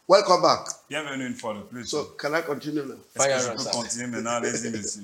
Welcome back. Bienvenue une fois de plus. So, can I continue now? Est-ce que je peux continuer maintenant? Allez-y, monsieur.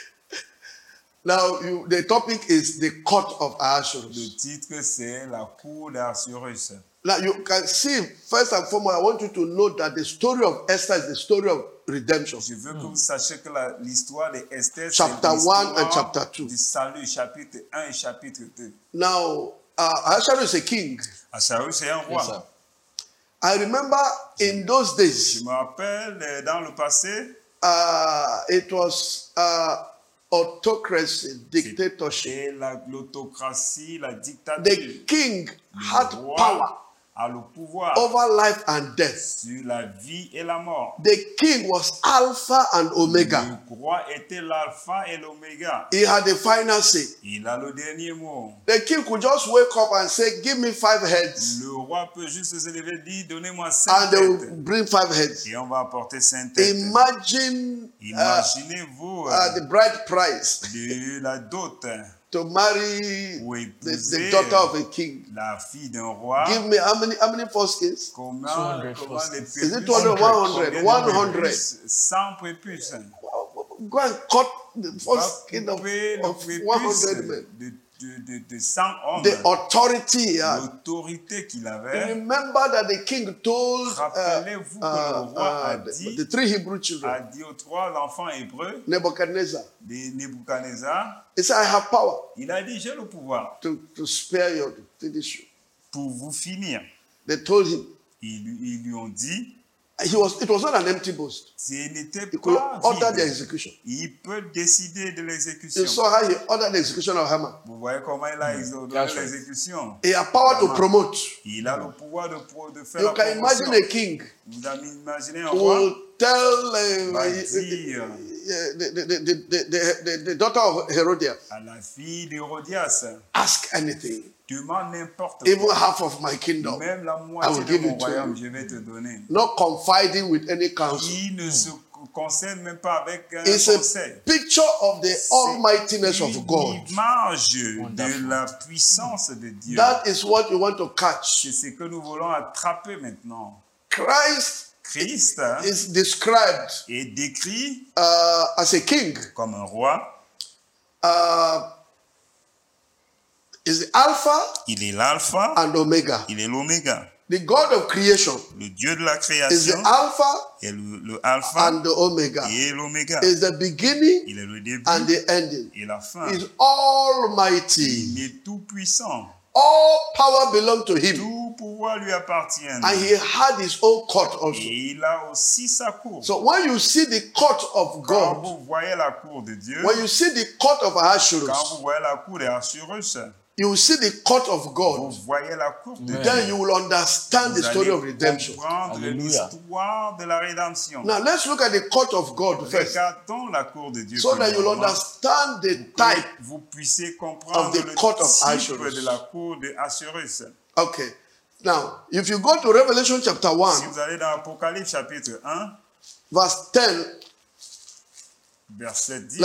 Now, the topic is the court of Ahasuerus. Le titre, c'est la cour d'Ahasuerus. Now, you can see, first and foremost, I want you to know that the story of Esther is the story of redemption. Je veux que vous sachiez que l'histoire d'Esther, c'est Chapter 1 l'histoire and chapter 2. du salut, chapitre 1 et chapitre 2. Now, Ahasuerus is a king. Ahasuerus, c'est un roi. Yes, I remember in those days, Je me rappelle, dans le passé, it was autocracy, dictatorship. et l'autocratie, la dictature, The king had roi power a le pouvoir over life and death. sur la vie et la mort. The king was Alpha and Omega. Le roi était l'alpha et l'oméga. He had the final say. Il a le dernier mot. The king could just wake up and say, give me 5 heads. Le roi peut juste se lever et dire, donnez-moi And 5 they will têtes. bring 5 heads. Et on va apporter 5 têtes. Imagine Imaginez-vous the bride price de la dot to marry pour the épouser daughter of a king. la fille d'un roi. Give me how many foreskins? Comment 200 comment les first. Is it prépuces? 200, 100, Combien de 100? prépuces? 100 prépuces. Go and cut the Va foreskin couper le of prépuce 100 men. de 100 hommes. The authority he had. L'autorité qu'il avait. Remember that the king told Rappelez-vous que le roi a dit, the 3 Hebrew children, a dit aux 3 enfants hébreux Nebuchadnezzar, de Nebuchadnezzar, he said, I have power il a dit, j'ai le pouvoir to spare you, to finish you. pour vous finir. They told him, Ils lui ont dit, it was not an empty boast. ce n'était He could pas order the vide. execution. Il peut décider de You l'exécution. saw how he ordered the execution of Haman. Vous voyez comment il a ordonné That's right. l'exécution. He had power to promote. Il a le pouvoir de faire You la can promotion. imagine a king Vous imaginez un who roi will tell va dire the daughter of Herodias, à la fille d'Hérodias, ask anything, demande n'importe even quoi. half of my kingdom, Même la I moitié will de give mon it to royaume, you. je vais te donner. Not confiding with any counsel. Il ne se concerne même pas avec un It's conseil. a picture of the almightiness C'est of God. une image de la puissance de Dieu. That is what you want to catch. C'est ce que nous voulons attraper maintenant. Christ Christ is described est décrit as a king. comme un roi. Is the Alpha Il est l'alpha, and Omega. il est l'oméga. The God of creation Le Dieu de la is the création Alpha est le alpha and the Omega. et l'oméga. Is the beginning Il est le début and the ending. et la fin. Is almighty. Il est tout puissant. All power belongs to him. Tout pouvoir lui appartient. And he had his own court also. Et il a aussi sa cour. So when you see the court of Quand God, vous voyez la cour de Dieu, when you see the court of quand Ahasuerus, vous voyez la cour d'Ahasuerus, you will see the court of vous God. voyez la cour de Dieu. Then you will understand the Vous story allez of redemption. comprendre Hallelujah. l'histoire de la rédemption. Now let's look at the court of God first, Regardons la cour de Dieu. so that you'll premièrement, understand the pour que type. vous puissiez comprendre of the le court of type Ahasuerus. de la cour d'Ahasuerus. Okay. Now, if you go to Revelation chapter Si 1, vous allez dans Apocalypse chapitre 1, verse 10, verset 10,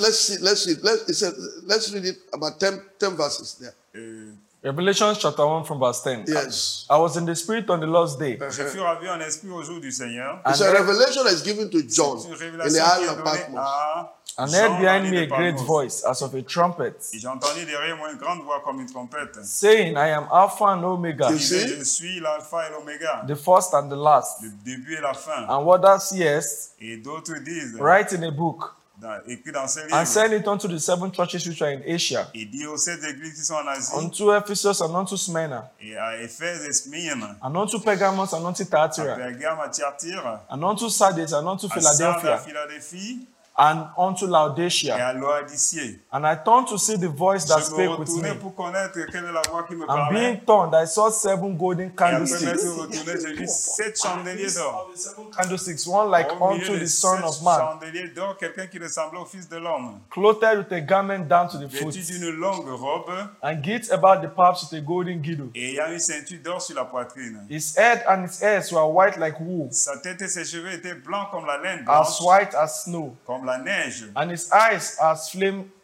let's read it about 10 verses there. Revelation chapter 1 from verse 10. Yes. I was in the spirit on the Lord's day. je fus ravi en esprit au jour du Seigneur. It's a revelation that's given to John C'est une in révélation the qui island est of donnée Patmos. à And Jean heard dans behind l'île me a de great Patmos. voice as of a trumpet, Et j'ai entendu derrière moi une grande voix comme une trompette. saying, I am Alpha and Omega, You Il see? dit, je suis l'alpha et l'oméga, the first and the last. le début et la fin. And what thou seest, Et d'autres disent, write in a book, écrit dans ce and livre, send it unto the 7 churches which are in Asia, et dit aux 7 églises qui sont en Asie, unto Ephesus and unto Smyrna, et à Éphèse et Smyrne, and unto Pergamos and unto à Thyatira, Pergame, à Thyatire, and unto Sardis and unto à Sardes, à Philadelphia, Philadelphie, and unto et Laodicea. à Laodicée. And I turned to see the voice that Je me spake with retournai me. pour connaître quelle est la voix qui me And parlait. being turned, I saw 7 golden Et après m'être candlesticks. retourné, j'ai vu 7 chandeliers d'or. Candlesticks, one like Au milieu unto de the Son 7 of Man, chandeliers d'or, quelqu'un qui ressemblait au Fils de l'homme, clothed with a garment down to the foot, vêtu d'une longue robe and girt about the paps with a golden girdle. et ayant une ceinture d'or sur la poitrine. His head and his hairs were white like wool, Sa tête et ses cheveux étaient blancs comme la laine as blanche, white as snow, comme la neige. and his eyes as flame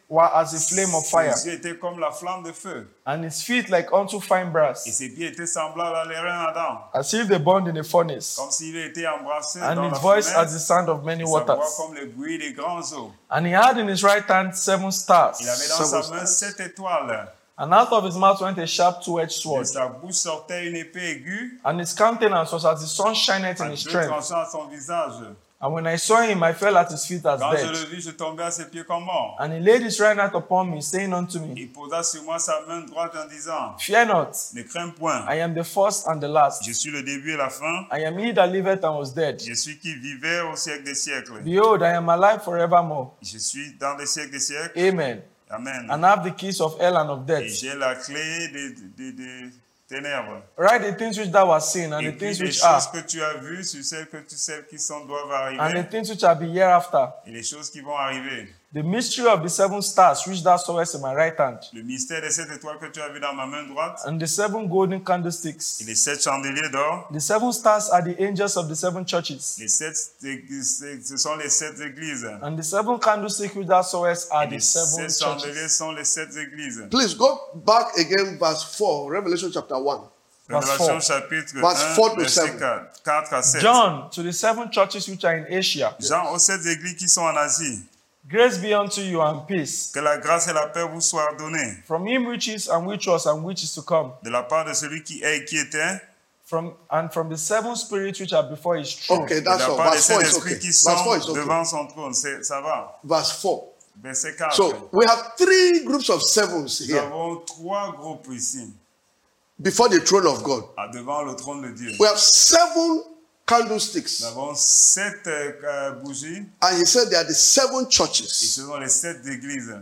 were as a flame of fire, Ses yeux étaient comme la flamme de feu. and his feet like unto fine Et brass, ses pieds étaient semblables à l'airain d'Adam. as if they burned in a furnace, Comme s'il était embrassé and dans his la voice as the fumée. sound of many Et sa voix waters. comme le bruit des grands eaux. And he had in his right hand 7 stars, Il avait dans sa main 7 étoiles. and out of his mouth went a sharp two-edged De sword, sa bouche sortait une épée aiguë, and his countenance was as the sun shineth in à his deux strength. tranchants à son visage. And when I saw him, I fell at his feet as Quand je le dead. vis, je tombais à ses pieds comme mort. And he laid his right hand upon me, saying unto me, Il posa sur moi sa main droite en disant, Fear not, ne crains point, I am the first and the last. je suis le début et la fin, I am he that liveth and was dead. je suis qui vivait au siècle des siècles. Behold, I am alive forevermore. Je suis dans les siècles des siècles. Amen. Amen. And have the keys of hell and of Et death. j'ai la clé des ténèbres. Write the things which thou hast seen, and the Et puis things les which are, choses que tu as vues sur celles qui sont doivent and the arriver. things which shall be hereafter. Et les choses qui vont arriver. The mystery of the 7 stars which thou sawest in my right hand, Le mystère de cette étoile que tu as vu dans ma main droite. and the 7 golden Et candlesticks. les 7 chandeliers d'or. The 7 stars are the angels of the 7 churches, Les 7, ce sont les 7 églises. and the 7 candlesticks which thou sawest are Et the les 7 7 chandeliers churches. sont les 7 églises. Please go back again, verse 4, Revelation chapter 1. Verse Révélation 4. chapitre Verse 1, 4 to verset 7. 4 à 7. John, to the 7 churches which are in Asia, Jean, aux 7 églises qui sont en Asie, grace be unto you and peace, que la grâce et la paix vous soient données from him which is and which was and which is to come, de la part de celui qui est et qui était, from the 7 spirits which are before his throne. Okay, de that's la all. part des Verse 4 is Saint-Esprits okay. qui Verse 4 sont is okay. devant son trône. Ça va. Verse 4. Verset 4. So we have 3 groups of sevens Nous here avons 3 groupes ici, before the throne of God. devant le trône de Dieu. We have 7 candlesticks. Nous avons 7 bougies, And he said they are the 7 et churches. ce sont les 7 églises.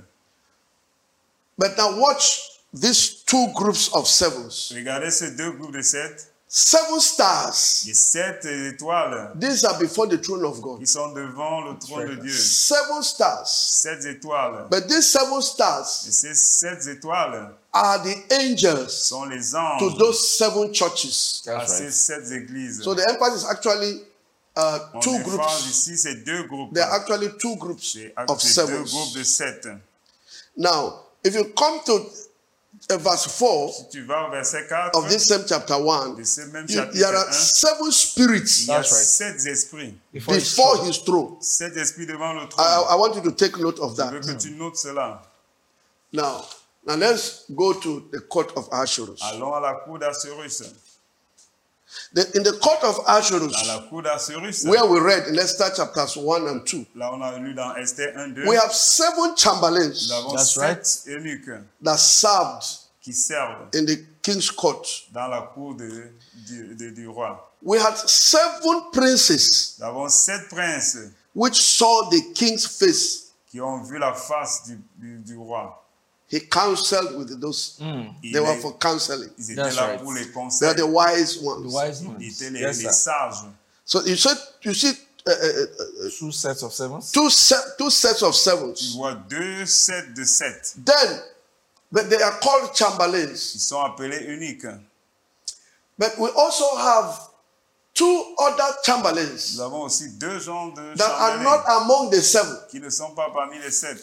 But now watch these 2 groups of sevens. Regardez ces 2 groupes de 7. 7 stars. Les 7 étoiles These are before the throne of God. qui sont devant le trône de Dieu. 7 stars. 7 étoiles. But these 7 stars Et ces 7 étoiles are the angels sont les to anges those 7 churches. à ces 7 églises. So the emphasis is actually On 2 défend groups. ici ces 2 groupes. There are actually 2 groups C'est of ces 2 sevens. groupes de 7. Now, if you come to verse 4 Si tu vas au verset 4 of this same chapter 1, de ce même there chapitre are 1, 7 spirits il y a That's right. 7 esprits. Before his before throne. his throne. 7 esprits devant le trône. I want you to take note of Je veux that. que tu notes cela. Now let's go to the court of Ahasuerus. Allons à la cour d'Assuérus. In the court of À Ahasuerus, la cour d'Assuérus, where we read in Esther chapters 1 and 2, là on a lu dans Esther 1, 2, we have 7 chamberlains nous avons That's 7 eunuques that served qui servent in the king's court. dans la cour du roi. We had 7 princes Nous avons 7 princes which saw the king's face. qui ont vu la face du roi. He counseled with those. Ils, They were for counseling. ils étaient That's là right. pour les They are conseils. the wise The ones. wise Ils ones. étaient Yes, les sir. sages. So you see 2 sets of 7. two sets of Tu sevens. vois 2 sets de 7. Then, but they are called Ils chamberlains. sont appelés uniques. But we also have 2 other chamberlains Nous avons aussi 2 genres de that are chambellans not among the 7. qui ne sont pas parmi les 7.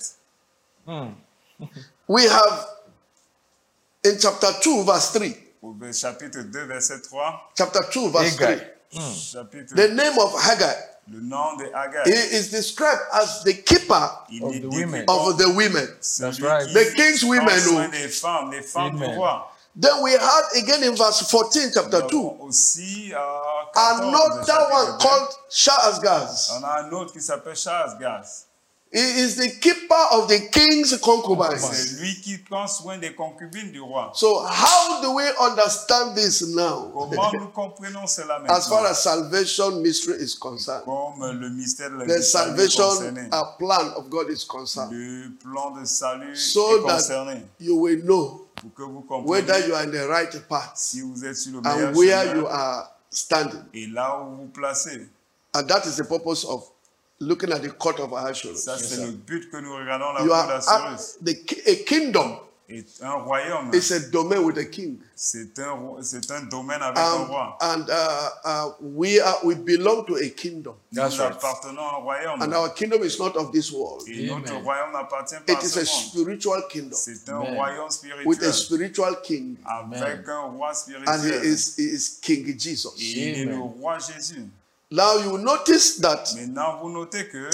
We have in chapter 2, verse 3. Au chapitre 2, verset 3, Chapter 2, verse Haggai. 3. chapitre, The name of Haggai. le nom de He Haggai. is described as the keeper Il of est the décrit women. comme of the women. celui That's right. qui The king's prend women, soin oh. des femmes du Amen. roi. Then we had again in verse 14, chapter Nous 2, avons aussi 14 another chapitre one 2. called Shaazgaz. On a un autre qui s'appelle Shaazgaz. He is the keeper of the king's concubines. C'est lui qui prend soin des concubines du roi. So how do we understand this now? Comment nous comprenons cela As far maintenant? as salvation mystery is concerned, Comme le mystère de the la salut est salvation concerné. plan of God is concerned, Le plan de salut so est that concerné. you will know Pour que vous whether compreniez you are in the right path si vous êtes sur le meilleur and where chemin you are standing. et là où vous placez. And that is the purpose of looking at the court of Ahasuerus. Ça, c'est le but que nous regardons la You cour are d'Assuérus. a kingdom Et un royaume, is a domain with a king. c'est un domaine avec un roi. And we belong to a kingdom. Nous That's right. appartenons à un royaume. And our kingdom is not of this world. Et notre Amen. royaume n'appartient pas It à is ce a monde. spiritual kingdom C'est un Amen. royaume with a spirituel spiritual king. avec un roi And spirituel. he is King Et Jesus. il est le Amen. roi Jésus. Now you notice that Maintenant, vous notez que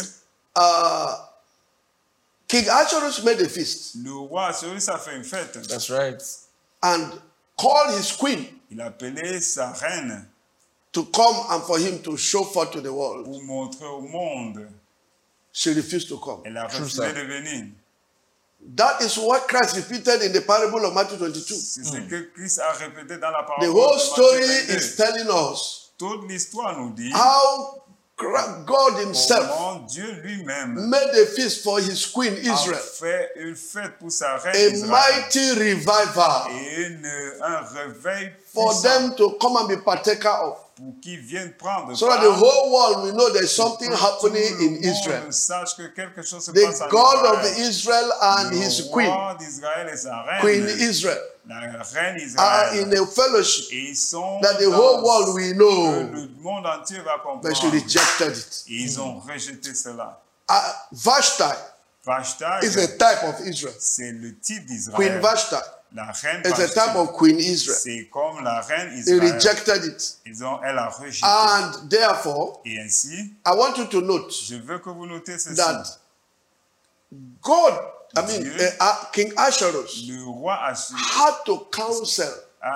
King Ahasuerus made a feast le roi Assuérus a fait une fête. That's right. and called his queen Il a appelé sa reine to come and for him to show forth to the world. pour montrer au monde. She refused to come. Elle a True, refusé sir. de venir. That is what Christ repeated in the parable of Matthew 22. C'est ce que Christ a répété dans la The parole. whole de story Matthieu 22. is telling us Toute l'histoire nous dit how God himself comment Dieu lui-même made a feast for his queen a Israel. fait une fête pour sa reine A Israël. mighty revival Et un réveil for puissant them to come and be partaker of. pour qu'ils viennent prendre So that the whole world will know there's something happening in Israel. Sache que quelque chose se The passe en God of Israël. Israel and Le his queen, roi d'Israël et sa reine, Queen Israel, la reine are in Israël, a fellowship et ils sont that the dans whole world will que know, le monde entier va but she comprendre. rejected it. Et ils ont rejeté cela. Vashti Vashti, is a type of Israel. c'est le type Queen d'Israël. Vashti La reine is a Vashti, type of Queen Israel. c'est comme la reine He Israël. rejected it. Elle a rejeté. And therefore, Et ainsi, I want you to note je veux que vous notez ceci. that God, Dieu, King Ahasuerus, le roi had to counsel,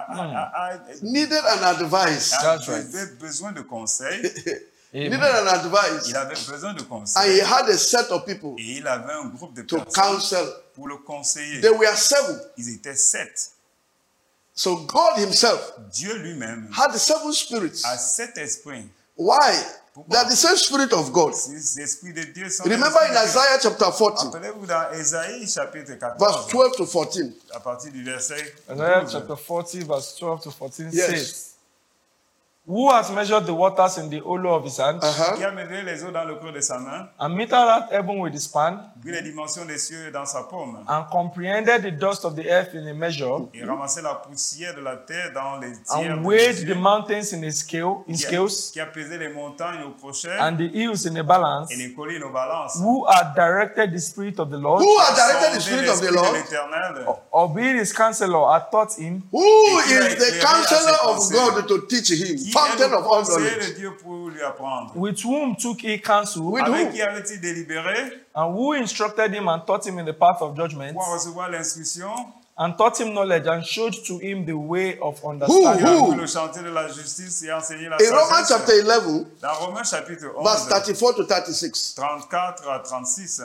needed an advice, That's right. avait besoin de conseils. needed Amen. an advice, Il avait besoin de and he conseils. had a set of people Et il avait un groupe de to personnes counsel. pour le conseiller. They were 7. Ils étaient 7. So God himself Dieu lui-même had 7 spirits. a 7 esprits. Why? They are the same spirit of God. Ces esprits de Dieu sont Remember in les esprits de Dieu. Isaiah chapter 40, Rappelez-vous dans Ésaïe chapitre verse 14, 12 to 14. à partir du verset Isaiah 12. chapter 40, verse 12 to 14 Yes. says, Who has measured the waters in the hollow of his hand, Qui a mesuré les eaux dans le creux de sa main, and meted out heaven with his span, puis les dimensions des cieux dans sa paume, and comprehended the dust of the earth in a measure, et ramassé la poussière de la terre dans les tiers and de weighed ses the yeux, mountains in scales, qui a pesé les montagnes au crochet and the hills in a balance, et les collines aux balances. who had directed the Spirit of the Lord, Who had Sondé directed the spirit of the l'esprit de Lord? l'Éternel, albeit his counselor had taught him, Who Et qui a is the éclairé counselor à ses of conseils? God to teach him? qui est Fountain le of all conseiller knowledge. de Dieu pour lui apprendre. with whom took he counsel, With Avec who? qui avait-il délibéré and who instructed him and taught him in the path of judgment, pour recevoir l'instruction? and taught him knowledge, and showed to him the way of Il understanding. a Who? vu le chantier de la justice et enseigné la In Romans sagesse. chapter 11, Dans Romains chapitre verse 11, 34 to 36. 34 à 36.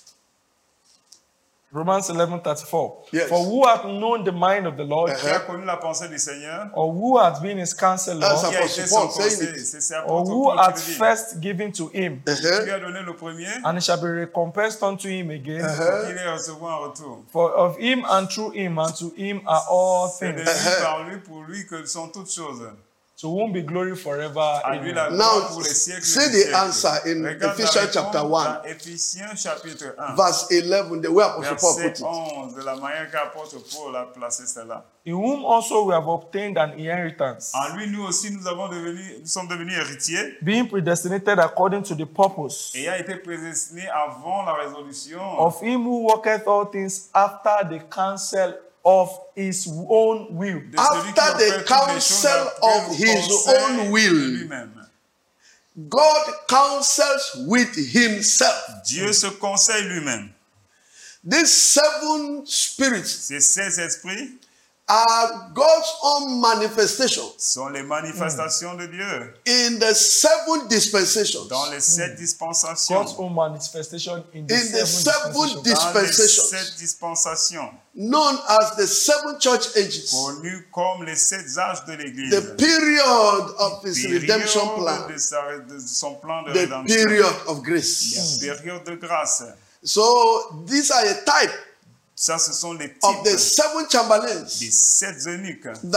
Romans 11:34. Yes. For who hath known the mind of the Lord, Qui a connu la pensée du Seigneur? or who hath been his counselor, That's Qui a Apostle été Paul son saying conseiller? it. C'est or apôtre who Paul hath qui le dit. first given to him, Qui lui a donné le premier and it shall be recompensed unto him again. pour qu'il ait recevoir en retour. For of him and through him and to him are all C'est de things, lui, par lui, pour lui que sont toutes choses. to whom be glory forever. À lui Amen. la Now, gloire pour les siècles see des the siècles. answer in Regarde la Ephesians réponse chapter 1. dans Éphésiens chapitre 1. Verse 11, the way Apostle Paul Verset put it. 11, de la manière qu'apôtre Paul a placé cela. In whom also we have obtained an inheritance, En lui, nous aussi, nous sommes devenus héritiers, being predestinated according to the purpose ayant été prédestinés avant la résolution of him who worketh all things after the counsel of his own will, de celui qui After the opère toutes les choses counsel après of le his conseil own de will. lui-même. God counsels with himself. Dieu se conseille lui-même. These 7 spirits Ces 16 esprits are God's own manifestation sont les manifestations de Dieu in the 7 dispensations. dans les 7 dispensations. God's own manifestation in the In the seven seven dispensations. Dans les dispensations. 7 dispensations, Known as the 7 church ages. connues comme les 7 âges de l'Église. The period of his Période redemption plan. de son plan de The rédemption. period of grace. La période de grâce. So these are a type Ça, ce sont les of the types 7 chamberlains des 7 eunuques that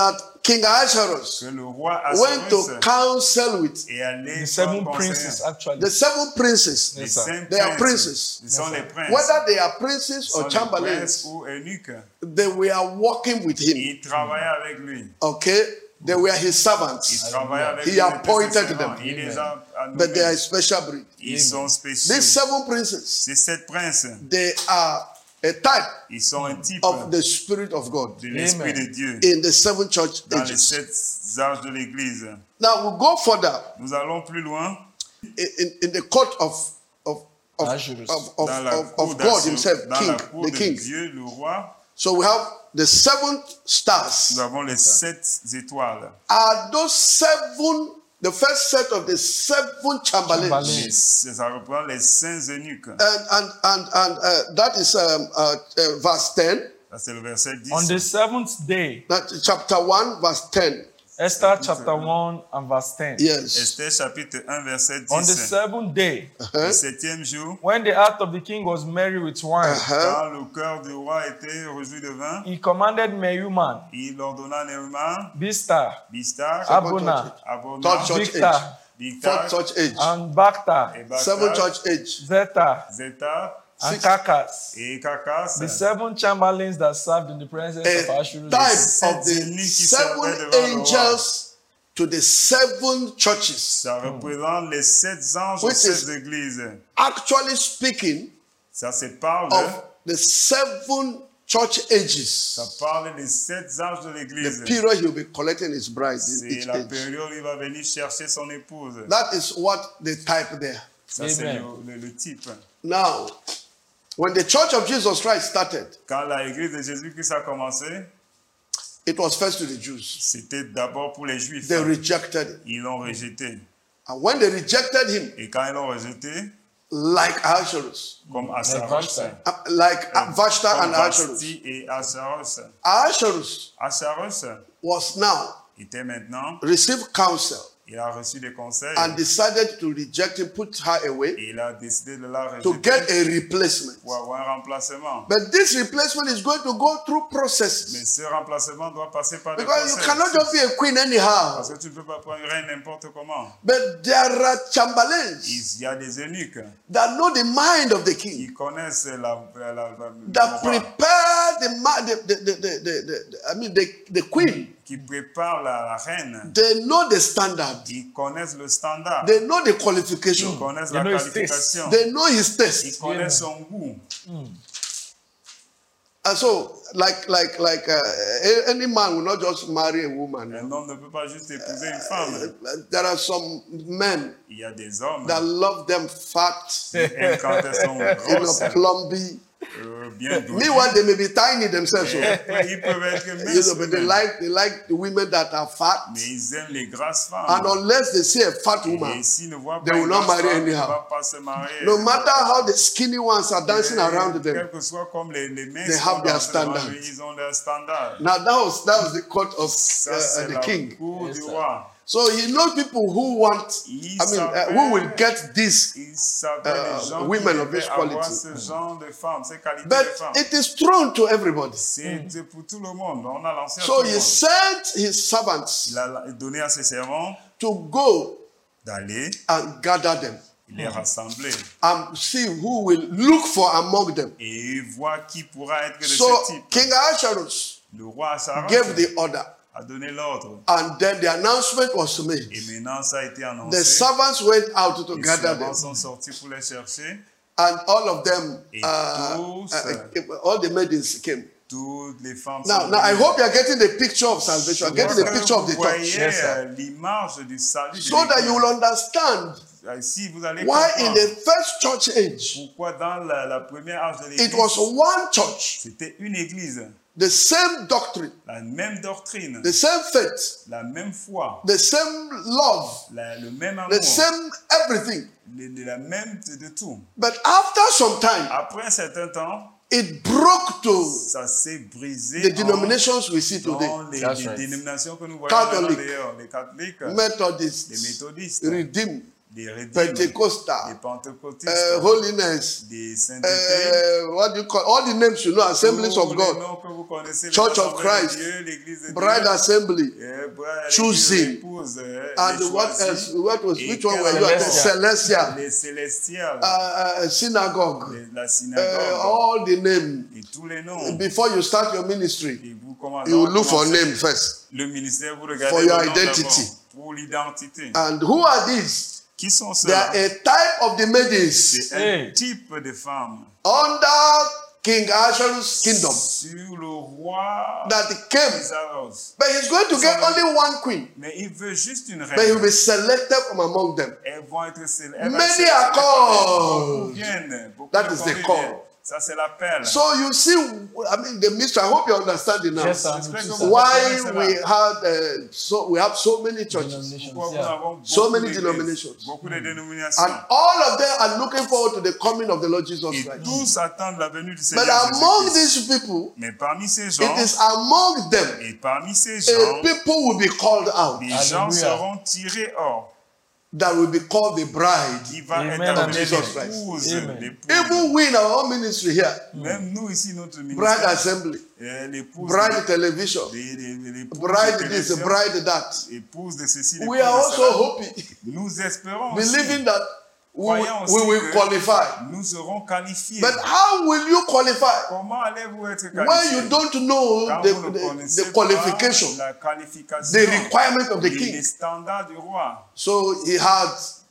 King Ahasuerus que le roi went to Assuérus counsel with est allé The seven comme princes, conseiller. actually. the 7 princes. Les Yes, sir. 5 They are princes. princes. Ils sont les princes. Whether they are princes Ils sont or les chamberlains, princes ou eunuques. they were working with him. Ils travaillaient avec lui. Okay? They were his Ils servants. travaillaient avec He lui. appointed Ils étaient ses them. servants. Il les a But they are a nommés. special breed. Ils sont spéciaux. These 7 princes, Ces 7 princes, they are a type ils sont un type of the Spirit of God de l'Esprit Amen. de Dieu in the 7 church dans les ages. 7 âges de l'Église. Now we'll go further Nous allons plus loin in the court of Ahasuerus. dans la cour God himself, dans King, la cour the de King. Dieu, le roi. So we have the 7 stars. Nous avons les 7 étoiles. Are those 7 the first set of the 7 chamberlains? Chamberlains. Ça reprend les 5 eunuques. And that is verse 10. Ça, c'est le verset 10. On the seventh day, That's chapter 1, verse 10. Esther chapter 1 and verse 10. Yes. Esther chapitre 1, verset 10. On the seventh day, Le 7e jour, when the heart of the king was merry with wine, quand le cœur du roi était réjoui de vin, he commanded Mehuman, il ordonna Nehemiah, Bistar, Bistar, Abona, Abona, Third church Bigtha, age. Bigtha, Fourth church age. and Bacta, et 7 Bacta, church age. Zeta, Zeta, and Kakas. et Kakas. The 7 chamberlains that served in the presence of A Ahasuerus. type of the Sept eunuques qui servaient 7 devant le roi. angels to the 7 churches. Ça représente les 7 anges aux Which 7 is- églises. Actually speaking Ça se parle, of the 7 church ages. ça parle des 7 anges de l'église. The period he'll be collecting his bride in C'est each la age. période où il va venir chercher son épouse. That is what they type there. Ça, c'est Amen. le type. Now, when the church of Jesus Christ started, Quand l'église de Jésus-Christ a commencé, it was first to the Jews. c'était d'abord pour les Juifs. They rejected him. Ils l'ont rejeté. And when they rejected him, Et quand ils l'ont rejeté, like Ahasuerus, comme Assaros, Vashta. Vashta and comme Ahasuerus, Vashti et Assaros, Ahasuerus Assaros was now était maintenant, received counsel il a reçu des conseils and decided to reject him, put her away, et il a décidé de la to rejeter get a replacement. pour avoir un remplacement. But this replacement is going to go through Mais processes. ce remplacement doit passer par des Because you procès. cannot just be a queen anyhow. Parce que tu ne peux pas prendre une reine n'importe comment. But there are chamberlains Il y a des eunuques that know the mind of the king, qui connaissent that le roi, prepare the queen. qui préparent la reine. They know the standard. Ils connaissent le standard. They know the Ils qualification. connaissent They la know his qualification. They know his Ils test. connaissent son goût. And so, any man will not just marry a woman. Un homme ne peut pas juste épouser une femme. There are some men Il y a des hommes that love them fat, qui aiment quand elles sont grosses, plumby. bien douées. Meanwhile, they may be tiny themselves. Et après, ils peuvent être You minces, know, but they like the women that are fat. mais ils aiment les grasses femmes. And unless they see a fat Et woman, s'ils ne voient they pas will une not grasse marry femme, ils ne anyhow. vont pas se marier. no matter how the skinny ones are dancing around them. Quel que soit comme les minces They have vont their danser devant standards. lui, ils ont leur standard. Now that was the court of Ça, c'est the la king. cour Yes, du sir. roi. So he knows people who want, who will get this. Ils savaient les gens women qui of this devaient avoir quality. ce genre de femmes, ces qualités de But femmes. it is thrown to everybody. C'est pour tout le monde. On a lancé à tout So le he monde. sent his servants Il a donné à ses servants to go d'aller and gather them les rassembler and see who will look for among them. et voir qui pourra être de So ce type. King Ahasuerus Le roi Assaros gave the order, a donné l'ordre. and then the announcement was made. Et maintenant, ça a été The annoncé. servants went out to Les gather them, servants sont sortis pour les chercher. and all of them, Et all the maidens came. Toutes les femmes Now, sont I venues. hope you are getting the picture of salvation. You are getting the picture of the Vous church, voyez Yes, sir. l'image du salut. de so that you will l'Église. understand Si vous allez why in comprendre the first church age pourquoi dans la première âge de it l'Église, was one church, c'était une Église, the same doctrine, la même doctrine, the same faith, la même foi, the same love, le même amour, the same everything. la même de tout. But after some time, Après un certain temps, it broke to ça s'est brisé the denominations we see today: dans That's les right. dénominations que nous voyons Catholic, maintenant d'ailleurs, les catholiques, les Methodists, méthodistes, Redeemed, des rédimes, des Pentecostal, pentecôtistes, holiness, des saintetés, what do you call all the names you know, Assemblies tous of les God, noms que vous connaissez, les Church of assemblées de Christ, Dieu, l'église de Bride Dieu, Assembly, bride, choosing, l'épouse, and les what choisis, else? What was et which one quel were you at? encore? Celestial, Les célestials, synagogue, la synagogue, all the names. et tous les noms. Before you start your ministry, Et vous commencez you look for name first. le ministère, vous For regardez your le nom identity. d'abord, pour l'identité. And who are these? Qui sont They are ceux-là? a type of the maidens C'est un type de femme under King Ahasuerus' kingdom sur le roi that came. Isaros. But he's going to get only one queen. Mais il veut juste une But he will reine. be selected from among them. Elles vont être Many are called. Beaucoup viennent. Beaucoup That de is the conviennent. call. Ça, c'est l'appel. So you see, I mean, the mystery. I hope you understand it now. Yes, sir. J'espère que vous Why comprenez cela. we have so many churches, Denominations, Pourquoi nous yeah. avons So beaucoup many d'églises, denominations. beaucoup de dénominations. and all of them are looking forward to the coming of the Lord Jesus Et Christ. tous attendent la venue du But Seigneur among Jésus-Christ. these people, Mais parmi ces gens, it is among them et parmi ces a gens, people will be called out les gens Alléluia. seront tirés hors. that will be called the bride. Qui va Amen. être appelé Jesus Christ. l'épouse. Amen. l'épouse. Even we in our own ministry here, Même nous ici, notre bride ministère, assembly, l'épouse bride television, l'épouse bride de this, télévision, bride that. épouse de ceci, We l'épouse are de also cela. hoping, Nous espérons aussi, believing that croyons we aussi will que qualify. nous serons qualifiés. But how will you qualify Comment allez-vous être when qualifiés? you don't know Quand the, vous ne connaissez the qualification, pas la qualification, the requirement of the les king? standards du roi? So he had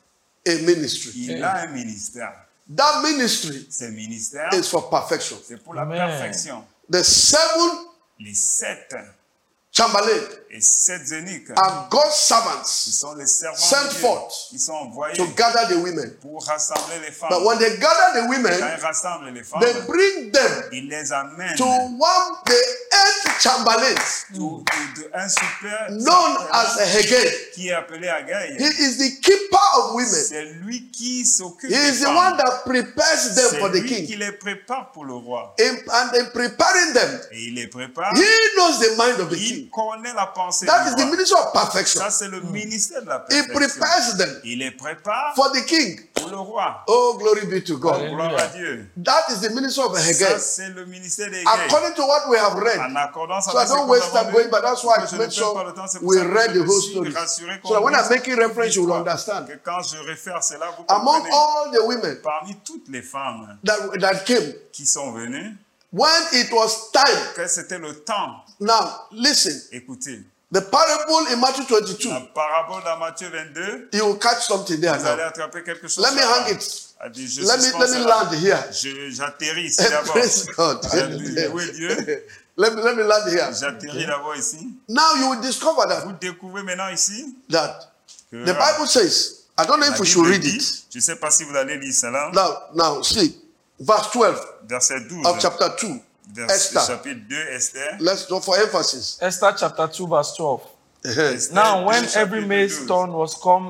a ministry. Il a un ministère. That ministry Ce ministère, is for perfection. c'est pour la Amen. perfection. The 7 Les 7 Chamberlain et 7 eunuques, are God's ils servants sont les servants sent de Dieu. forth Ils sont envoyés to gather the women. pour rassembler les femmes. But when they gather the Quand women, ils rassemblent les femmes, they bring them ils les amènent to one the 8 Chamberlains de un super known as a Haggai. qui est appelé Haggai. He is the keeper of women. C'est lui qui s'occupe He des is the femmes. one that prepares them C'est for the lui qui king. les prépare pour le roi. And in preparing them, Et il les prépare. he knows the mind of the Il king. connaît la pensée That du is the roi. ministry of perfection. Ça, c'est le ministère de la He perfection. prepares them Il les prépare for the king. pour le roi. Oh, glory be to God. Hallelujah. Gloire à Dieu. That is the ministry of Ça, Haggai. c'est le ministère des gays. According to what we have read. En accordance So I avec ce don't qu'on waste a time going, lu, but that's why que I je ne make perds pas sure le temps, c'est pour we ça que read je the whole suis story. rassuré qu'on So that when I'm lise making reference, you will l'histoire. understand. Que quand je réfère cela, vous Among comprenez. all the women Parmi toutes les femmes that came, qui sont venues, when it was time, que c'était le temps. now listen, Écoutez, the parable in Matthew 22, la parabole dans Matthieu 22, you will catch something there vous allez now. attraper quelque chose. Let me là-bas. hang it. Ah, je Let me suspends cela. land here. J'atterris ici d'abord. Praise God. Oui, Dieu. Let me land here. J'atterris d'abord ici. Now you will discover Vous découvrez maintenant ici that que the Bible says, I don't know la if we should Bible read dit, it. je ne sais pas si vous allez lire cela, Now see, verse 12 verset 12, of chapter 2. verset Esther. chapitre 2, Esther. Let's go for emphasis. Esther chapter 2 verse 12. Esther Now 2, when chapitre every 12. maid's turn was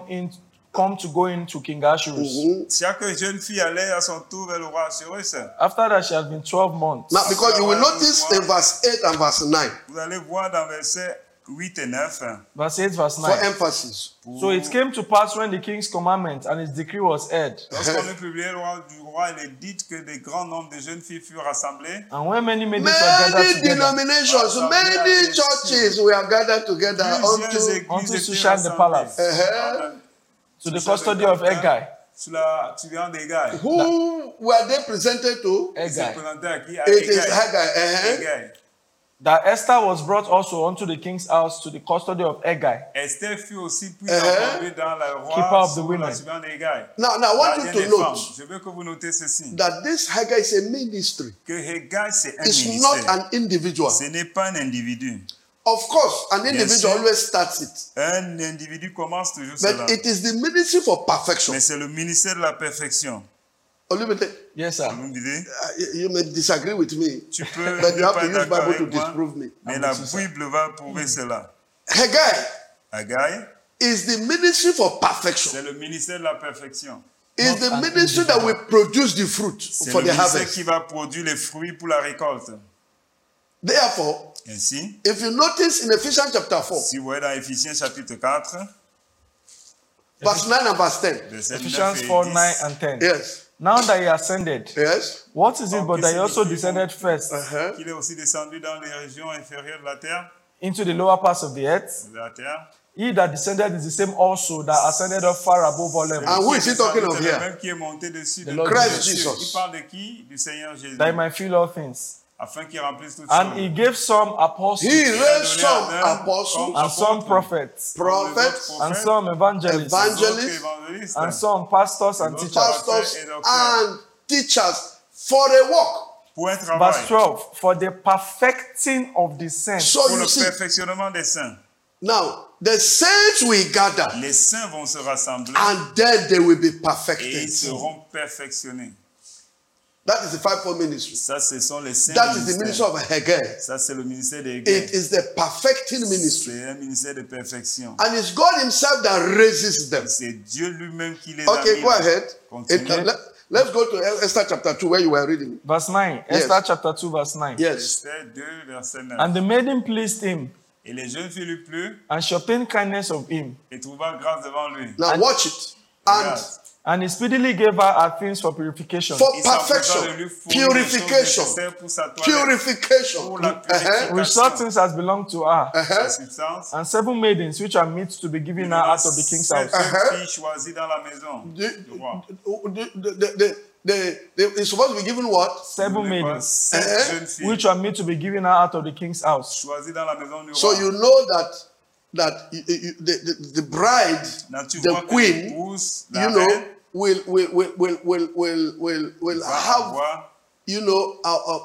come to go into King Ahasuerus, Chaque jeune fille allait à son tour vers le roi Assuérus. after that she had been 12 months. Now, because you will notice in verse 8 and verse 9, Vous allez voir dans verset 8 et 9. Verse 8 verse for 9. emphasis. So it came to pass when the king's commandment and his decree was heard, Lorsqu'on eut publié le roi du roi, il est dit que des grands nombres de jeunes filles furent rassemblées. and when many maidens were gathered Many together denominations, many churches were gathered together Plusieurs unto unto églises étaient Shushan the palace, uh-huh, to the custody of Haggai. Sous la turbulence des gars. who were they presented to? Il s'est Haggai. présenté à qui? À It is Haggai. Haggai. Uh-huh. Haggai. That Esther was brought also unto the king's house to the custody of Haggai. Esther fut aussi puis Uh-huh. envoyée dans le roi Keeper of the sous la women. turbulence des gars. Now, I want you Gardien to des femmes. note Je veux que vous notez ceci. that this Haggai is a ministry. Que Haggai, c'est un It's ministère. not an individual. Ce n'est pas un individu. Of course, an individual sûr. always starts it. Un individu commence toujours cela. But it is the ministry for perfection. Mais c'est le ministère de la perfection. Olumide, Yes, sir. Vous me disiez? you may disagree with me, Tu peux but you ne have pas to être use d'accord Bible to avec moi, disprove me. mais la Bible va prouver cela. Haggai Haggai, is the ministry for perfection. c'est le ministère de la perfection. It's the ministry that will produce the fruit C'est for le the ministère harvest. qui va produire les fruits pour la récolte. Therefore, Ainsi, if you notice in Ephesians chapter 4, si vous voyez dans Éphésiens chapitre 4, Verse 9 and verse 10. Versets 9 Ephesians et 4, 10. 9 and 10. Yes. Now that he ascended, Yes. what is it but that he also descended first Uh-huh. Qu'il est aussi descendu dans les régions inférieures de la terre, into the lower parts of the earth? de la terre. He that descended is the same also that ascended up far above all heavens, And who is he talking of C'est le here? même qui est monté dessus de Lord Christ dessus. Jesus. Il parle de qui? Du Seigneur Jésus. that he might fill all things. Afin qu'il remplisse toutes And he choses. gave some apostles, He Il a raised donné some à l'un apostles, and some prophets, prophets, and some evangelists, evangelists, évangélistes, and some pastors and teachers. pastors, and teachers for a work. pour un Verse travail, 12, for the perfecting of the saints. So pour you le see, perfectionnement des saints. now the saints will gather Les saints vont se rassembler and then they will be et ils perfected. seront perfectionnés. That is the fivefold ministry. Ça, ce sont les saints That is the ministry ministères. of Haggai. Ça, c'est le ministère des It guerres. is the perfecting ministry. C'est un ministère de perfection. And it's God Himself that raises them. C'est Dieu lui-même qui les a Okay, mis go là. ahead. Continue. Let's go to Esther chapter 2 where you were reading. Verse 9, Yes. Esther chapter 2, verse 9. Yes. Esther 2, verset 9. And the maiden pleased him, Et les jeunes filles lui plut and she obtained kindness of him. et trouva grâce devant lui. Now watch it. And Regarde. And he speedily gave her her things for purification, for Il s'empressa perfection, de lui fournir les choses purification, nécessaires pour sa toilette, purification, pour la purification, which such things as belonged to her, sa substance. and 7 maidens which are meet to be given her out of the king's house. Sept filles choisies dans la maison du roi. it's supposed to be given what? 7 maidens Sept jeunes filles which are meet to be given her out of the king's house. choisies dans la maison du So roi. you know that the bride, Là, tu the vois que queen, l'épouse, la you know, reine, will va have, avoir you know,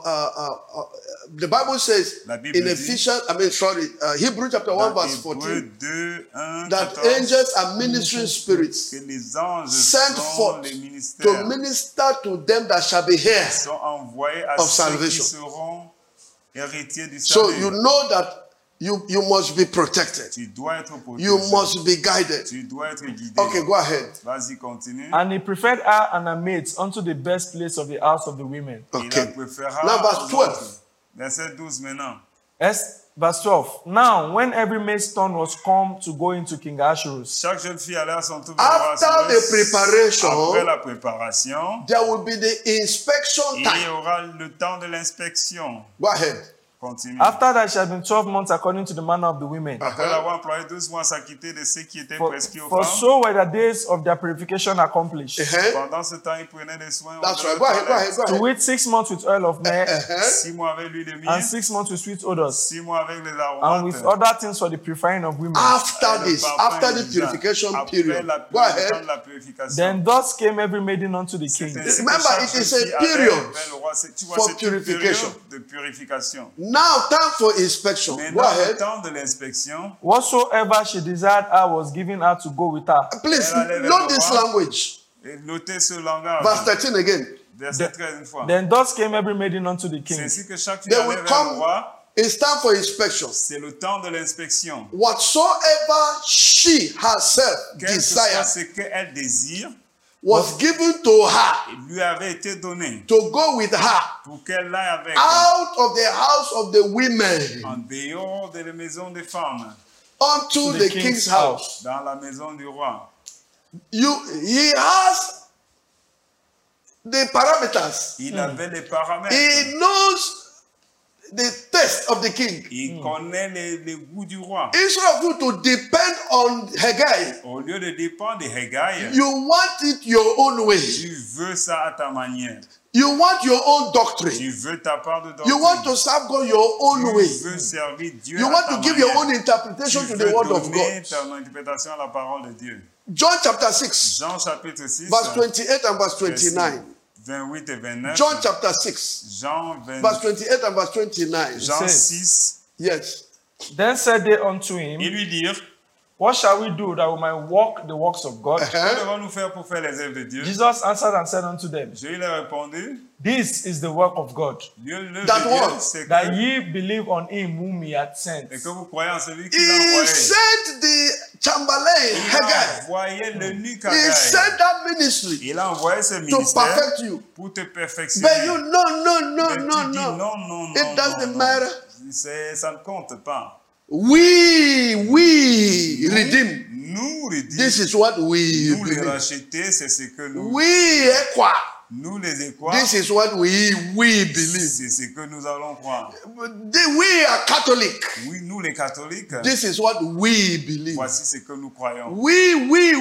the Bible says La Bible in dit- Ephesians, Hebrew chapter 1 verse Hébreux 14, 2, 1, that 14, angels are ministering spirits que les anges sent sont forth les to ministères, minister to them that shall be here. sont envoyés à of ceux salvation. qui seront héritiers du So salut. you know that you must be protected. Tu dois être protégé. You must be guided. Tu dois être guidé. Okay, go ahead. Vas-y, continue. And he preferred her and her maids unto the best place of the house of the women. Il la Okay. préférera Now verse aux 12. autres. Verset 12 maintenant. Verse 12. Now, when every maid's turn was come to go into King Ahasuerus, Chaque jeune fille allait à son tour vers le roi After Ahasuerus. the preparation, Après la préparation, there will be the inspection il y time. aura le temps de l'inspection. Go ahead. Continue. after that she had been 12 months according to the manner of the women. Après l'avoir employé 12 mois à s'acquitter de ce qui était For, prescrit aux for femmes, so were the days of their purification accomplished. Uh-huh. pendant ce temps, il prenait des soins. That's de right. leur Go ahead. Go toilette. ahead. Go To ahead. wait 6 months with oil of myrrh, Uh-huh. 6 mois avec l'huile de and myrrhe, 6 months with sweet odors, 6 mois avec les and with aromates. other things for the purifying of women. After Le this, parfum after the déjà. purification Après period. la Go le temps ahead. de la purification. Then thus came every maiden unto the king. C'est ainsi que Remember, chaque it is jeune a fille allait period vers le roi. Tu vois, for c'est une purification. période de purification. Now, time for inspection. Go Maintenant, le ahead. temps de l'inspection, Whatsoever she desired her was given her to go with her. Please Elle allait vers note le this roi. language. et notez ce langage. Verse 13 again. Verset 13 une fois. Then thus came every maiden unto the C'est king. ainsi que chaque fille They allait will vers le come. roi. It's time for inspection. C'est le temps de l'inspection. Whatsoever she herself Quel que soit desired ce qu'elle désire, was given to her il lui avait été donné to go with her pour qu'elle aille avec out of the house of the women en dehors de la maison des femmes, unto the king's house. dans la maison du roi. He has the parameters. Il avait les paramètres. He knows the taste of the king. Il connaît les goûts du roi. Instead of you to depend on Haggai, Au lieu de dépendre de Haggai, you want it your own way. tu veux ça à ta manière. You want your own doctrine. Tu veux ta part de doctrine. You want to serve God your own way. Tu veux servir Dieu You à want ta to give your manière. own interpretation Tu to veux the word of donner God. ton interprétation à la parole de Dieu. John chapter 6, Jean chapitre 6, verse 28 and verse 29. 28 et 29. John chapter 6, Jean, verse 28 and verse 29. Jean says- 6. Yes. Then said they unto Et him, lui dire, What shall we do that we might walk the works of God? que Uh-huh. devons-nous faire pour faire les œuvres de Dieu? Jesus answered and said unto them, Je lui ai répondu, This is the work of God, Dieu, l'œuvre That de Dieu, what? c'est that que, ye believe on him whom he hath sent. et que vous croyez en celui qui l'a He envoyé. sent the Chamberlain, Il a Haggai. envoyé l'eunuque He Haggai. sent that ministry Il a envoyé ce to ministère perfect you. pour te perfectionner. But you, no, no, no, Mais no, tu dis no. non, non, non, It doesn't non, matter. non. Ça ne compte pas. We redeem. nous les This dire, is what we nous les believe. racheter, c'est ce que nous, We Ekwa. nous les Écois, This is what we believe. c'est ce que nous allons croire. We are Catholic. Oui, nous les catholiques, This is what we believe. voici ce que nous croyons. We.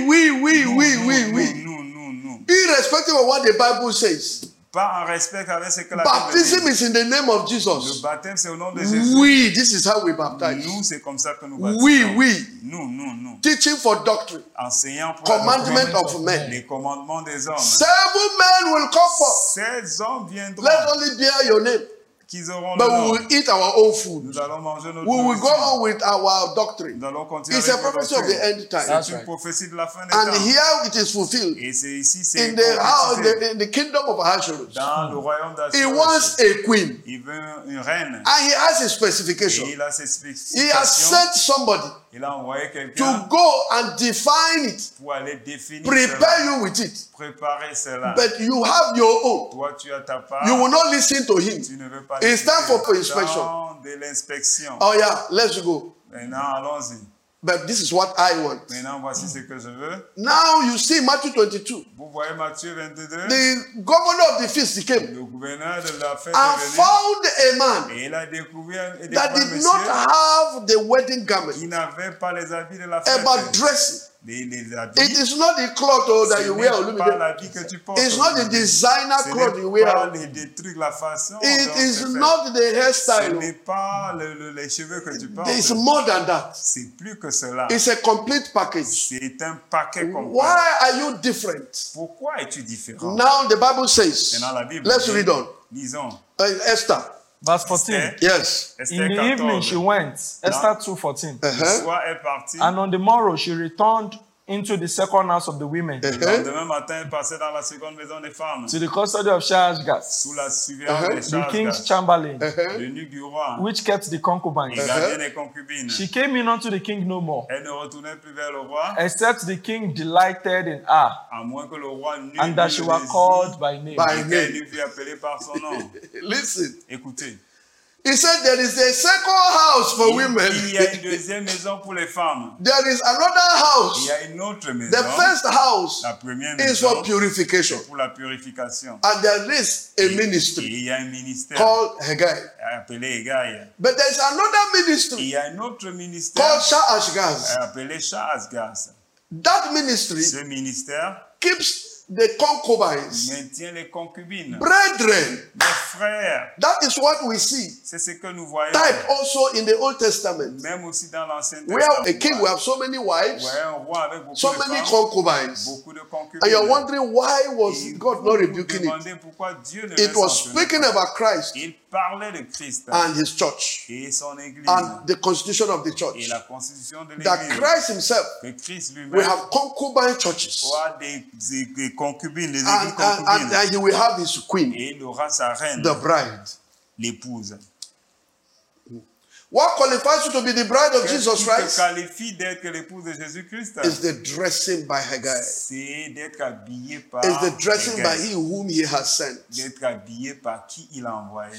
Nous. Irrespective of what the Bible says. Pas en respect avec ce que la Bible Baptism dit. is in the name of Le Jesus. baptême, c'est au nom de Jésus. We, this is how we baptize. Nous, c'est comme ça que nous baptisons. We. Nous. Teaching for doctrine. Enseignant pour la Commandment doctrine, of men. les commandements des hommes. 7 men will come forth. 16 hommes viendront, Let's only bear your name. qu'ils auront le But we nom. will eat our own food. Nous allons manger notre We will go nourriture. on with our doctrine. Nous allons continuer It's a avec notre prophecy of the doctrine. end time. That's C'est une right. prophétie de la fin des And temps. here it is fulfilled. Et c'est ici, c'est In the house, concrétisé. in the kingdom of Ahasuerus. Dans le royaume He d'Assyrus. wants a queen. Il veut une reine. And he has his Et specification. il a ses He has spécifications. sent somebody Il a envoyé to quelqu'un go and define it. pour aller définir Prepare cela, you with it. préparer cela. But you have your own. Toi, tu as ta part. You will not listen to him. Tu ne veux pas It's time l'écouter. for inspection. Temps de l'inspection. Oh yeah, let's go. Maintenant, allons-y. But this is what I want. Maintenant, voici ce que je veux. Now you see Matthew 22. Vous voyez Matthieu 22. The governor of the feast came Le gouverneur de la fête and est venu. found a man Et il a découvert un that monsieur did not have the wedding garment qui n'avait pas les habits de la fête. about dressing. Les habits. It is not the cloth oh, that Ce you wear. n'est pas Olumide. l'habit que tu portes. It's not the designer Ce cloth n'est you pas wear. les trucs, la façon. It dont is c'est fait. not the Ce hairstyle. n'est pas les cheveux que tu portes. It's more than that. C'est plus que cela. It's a complete package. C'est un paquet complet. Why are you different? Pourquoi es-tu différent? Now the Bible says, Maintenant, la Bible let's dit, read on. Lisons. Esther. Verse 14. Esther, Yes. Esther In the 14. evening she went, Esther 2:14. Le Uh-huh. soir est parti. And on the morrow she returned into the second house of the women, Le Uh-huh. lendemain matin, elle passait dans la seconde maison des femmes, to the custody of Shaashgaz, sous la surveillance des the king's charges, chamberlain, l'eunuque du roi, which kept the concubines. et gardien des concubines. She came in unto the king no more, Elle ne retournait plus vers le roi, except the king delighted in her, à moins que le roi n'eût and that she were called by name. By et qu'elle name. lui fût appelée par son nom. Listen. Écoutez, He said there is a second house for il women. y a une deuxième maison pour les femmes. There is another Il house. y a une autre maison. The first house La première is maison, for purification. c'est pour la purification. And there is a Et ministry il y a un ministère called Haggai. appelé Égaï. But there is another Il ministry y a un autre ministère called Shaashgaz. appelé Shaashgaz. That ministry Ce ministère keeps the concubines. maintient les concubines. Brethren, Mes frères, that is what we see. c'est ce que nous voyons. Type also in the Old Testament. Même aussi dans l'Ancien Where Testament. a king will have so many wives, Ouais, un roi avec beaucoup so de many femmes, concubines. beaucoup de concubines. And you're wondering why was Et God vous not vous rebuking it? demandez pourquoi Dieu ne It le was sanctionne speaking pas. about Christ Il parlait de Christ and his church et son église and the constitution of the et church. la constitution de That l'église. Christ himself Que Christ will lui-même have concubine churches aura des concubines, des églises and concubines. he will have his queen, Et il aura sa reine, the bride. l'épouse. What qualifies you to be the bride of Qu'est-ce Jesus qui te Christ qualifie d'être l'épouse de Jésus-Christ? is the dressing by Haggai. C'est d'être habillé par Is the dressing by Haggai. he whom he has sent. D'être habillé par qui il a envoyé.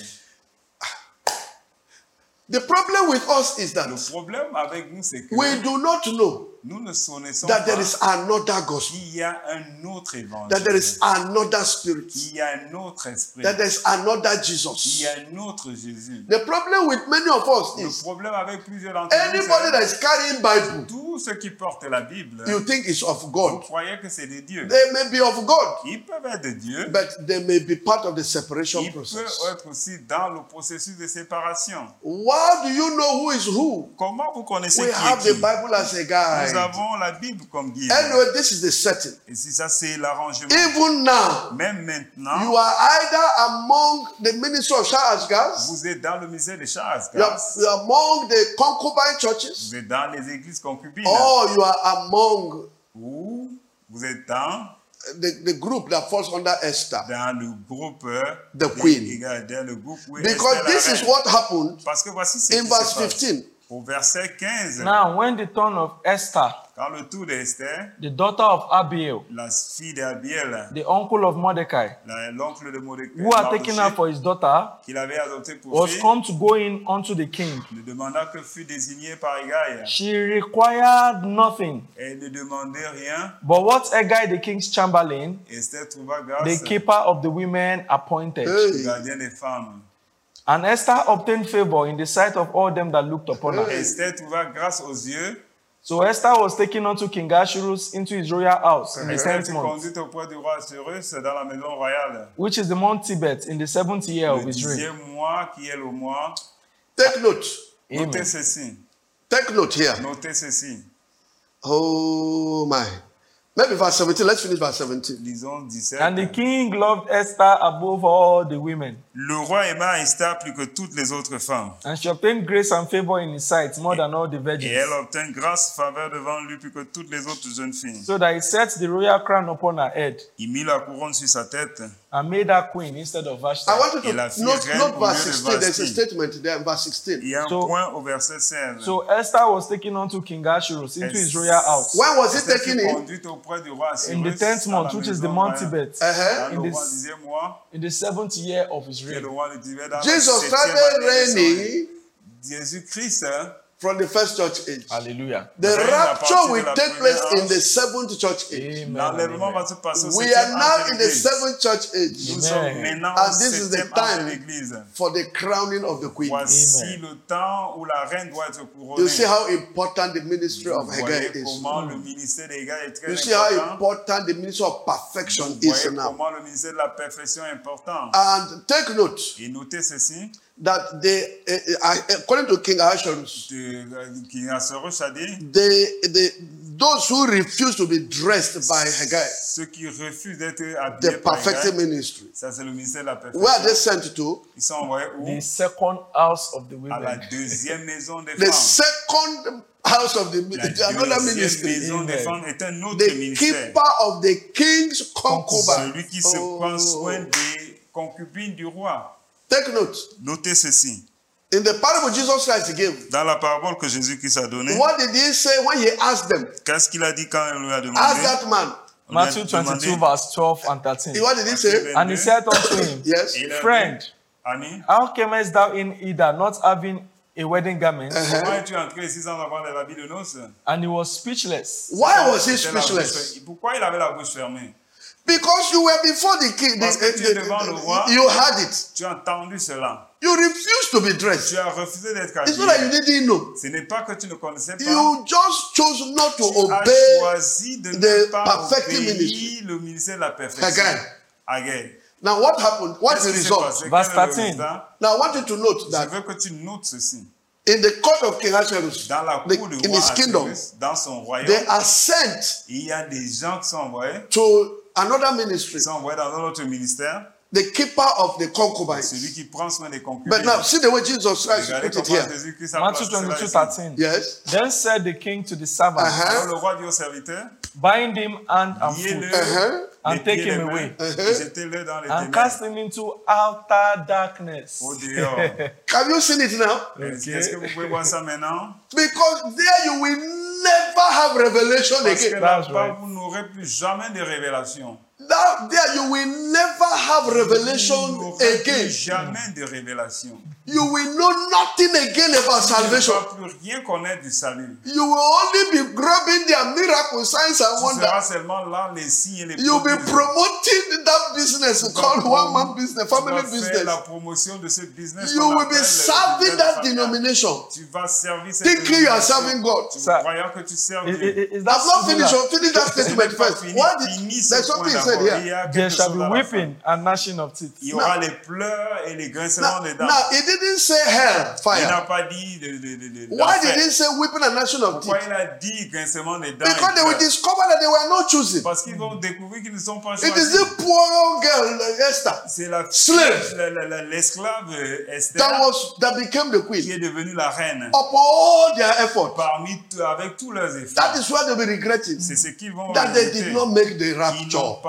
The problem with us is that Le problème avec nous, c'est que we do not know nous ne connaissons that pas there is another gospel, qu'il y a un autre évangile, that there is another spirit, qu'il y a un autre esprit, that there is another qu'il Jesus. y a un autre Jésus. The problem with many of us Le is problème avec plusieurs d'entre nous, anybody c'est that is carrying Bible, tous ceux qui portent la Bible, you think is of vous God. croyez que c'est de Dieu. They may be of God, Ils peuvent être de Dieu, but they may be part of the separation ils peuvent process. être aussi dans le processus de séparation. How do you know who is who? Comment vous connaissez We qui have est the qui? Bible as a Nous guide. avons la Bible comme guide. Anyway, this is the setting. Et si ça, c'est l'arrangement. Even now, Même maintenant, you are either among the ministry of Shaashgaz, vous êtes dans le musée de Charles, you are among the concubine churches, vous êtes dans les églises concubines, or you are among ou vous êtes dans the group that falls under Esther. le groupe The queen. dans le groupe où Because Esther la this is reine. what happened Parce que voici ce in qui verse se passe. 15. Au verset 15, Now, when the turn of Esther, quand le tour d'Esther, the daughter of Abiel, la fille d'Abiel, the uncle of Mordecai, l'oncle de Mordecai, who had taken her Mardochée, for his daughter, qu'il avait adopté pour was fille, come to go in unto the king. ne demanda que fut désigné par Hegai. She required nothing. Elle ne demandait rien. But what Hegai, the king's chamberlain, Esther trouva the grâce keeper of the women, appointed. Hey. gardien des femmes. And Esther obtained favor in the sight of all them that looked upon her. Esther trouva grâce aux yeux. So Esther was taken unto King Ahasuerus into his royal house in the Esther 10th fut month, conduite auprès du roi Assuérus dans la maison royale. which is the month Tibet, in the 7th year of Le his reign. 10e mois qui est le mois. Take note. Amen. Notez ceci. Take note here. Notez ceci. Oh my. Maybe verse 17. Let's finish verse 17. Lisons 17. And the king loved Esther above all the women, Le roi aima Esther plus que toutes les autres femmes. and she obtained grace and favor in his sight more than all the Et virgins, elle obtint grâce, faveur devant lui plus que toutes les autres jeunes filles. so that he set the royal crown upon her head Il mit la couronne sur sa tête. and made her queen instead of Vashti. I want you Et la to fille note reine verse au lieu de 16. There's a Vashti. statement there in verse 16. Il y a un So- point au verset 16. So Esther was taken unto King Ahasuerus into his royal house When was it Esther taken fut in? conduite auprès du roi in the Assuérus 10th dans la month, which is the maison month royale. Tibet, Uh-huh. Dans in le this- 10e mois, in the 7th year of his qui est reign. le roi de Tibet, dans la Jesus 7e started année de son règne. reigning Jésus-Christ, from the first church age. Hallelujah. The règne à partir rapture de will la take première place in âge. the seventh church age. Amen. l'enlèvement Amen. va se passer au We 7e are now âge de in the l'Église. seventh church age. Nous Amen. sommes maintenant And au this is the 7e âge de time l'Église. for the crowning of the queen. Voici Amen. le temps où la reine doit être You couronnée. see how important the ministry Vous of voyez Haggai is. comment le ministère des gars est très You see how important. important the ministry of perfection Vous is voyez now. comment le ministère de la perfection est important. And take note Et notez ceci, that according to King Ahasuerus, qui a ce a dit, those who refuse to be dressed by Haggai, ceux qui refusent d'être habillés the par perfecting Haggai, ministry, ça c'est le ministère de la perfection. where are they sent to? Ils sont envoyés où? The second house of the À la women. deuxième maison des The femmes. second house of the La another deuxième ministry. maison des Amen. femmes est un autre The ministère. keeper of the king's concubine. Celui qui se prend soin des concubines du roi. Take note. Notez ceci. In the parable Jesus Christ gave, Dans la parabole que Jésus-Christ a donnée, what did he say when he asked them? qu'est-ce qu'il a dit quand il lui a Ask demandé? that man. On lui a Matthew demandé, 22, verse 12 and 13. What did he say? And he said unto him, Yes. il a dit, Friend, Annie, how camest thou in hither, not having a wedding garment? comment es-tu entré ici sans avoir les habits de noces? And he was speechless. Why was he C'était la bouche speechless? fermée. Pourquoi il avait la bouche fermée? Because you were before the king. Parce que tu es devant le roi. You had it. Tu as entendu cela. You refused to be dressed. Tu as refusé d'être It's not that you habillé. didn't know. Ce n'est pas que tu ne connaissais pas. You just chose not to Tu as obey choisi de the ne pas perfecting obéir ministry. le ministère de la perfection. Haggai. Haggai. Now, what happened? What's the Qu'est-ce qui s'est result? passé? Verse Quel est le 13. résultat? Now, I want you to note Je that veux que tu notes ceci. in the court of King Ahasuerus, Dans la cour du in roi his kingdom, Assuérus, dans son royaume, they are sent il y a des gens qui sont envoyés, to another ministry, qui sont envoyés dans un autre ministère. the keeper of the concubines. Celui qui prend soin des But concubines. now, see the way Jesus Christ Regardez put it comment here. Jésus-Christ a Matthew placé cela 22, ici. 13. Yes. Then said the king to the servant, Uh-huh. Alors le roi dit au serviteur, bind him hand and liez-le, foot, Uh-huh. and les take pieds, him les mains, away, et jetez-le dans les and ténèbres, cast him into outer darkness. au dehors. Have you seen it now? Est-ce que vous pouvez voir ça maintenant? Because there you will never have revelation Parce que again. That's là-bas, right. vous n'aurez plus jamais de révélation. There you will never have Vous revelation n'aurez plus again. jamais de révélation. You will know nothing again about Vous ne salvation. vas plus rien connaître du salut. You will only be grabbing their miracle signs and Tu wonders. seras seulement là les signes et les You'll be prodiges. promoting that business called one man business, Tu family vas faire business. la promotion de ce business. You qu'on will be appelle le serving business that familial. denomination. Tu vas servir cette Thinking you are dénomination. serving God. Tu Sir, croyant que tu sers Is, Dieu. is that I've not similar? finished. Finish that Ce statement n'est pas first. fini. What Finis ce there's point something he d'abord. said Il here. y a There quelque shall chose be à la fin. weeping and gnashing of teeth. Il y aura les pleurs et les grincements des dents. Now, he didn't say hell, Il n'a fire. pas dit de Why did d'enfer. he say weeping and gnashing of Pourquoi teeth? il a dit grincement des dents? Because et they will pleurs? discover that they were not chosen. Parce qu'ils vont découvrir qu'ils ne sont pas It is choisis. the poor girl, Esther, C'est la slave l'esclave Esther that became the qui queen. est devenue la reine. Upon all their effort, Avec tous leurs efforts. that is why they will be regretting C'est ce qu'ils vont that they regretter. did not make the Ils n'ont rapture. pas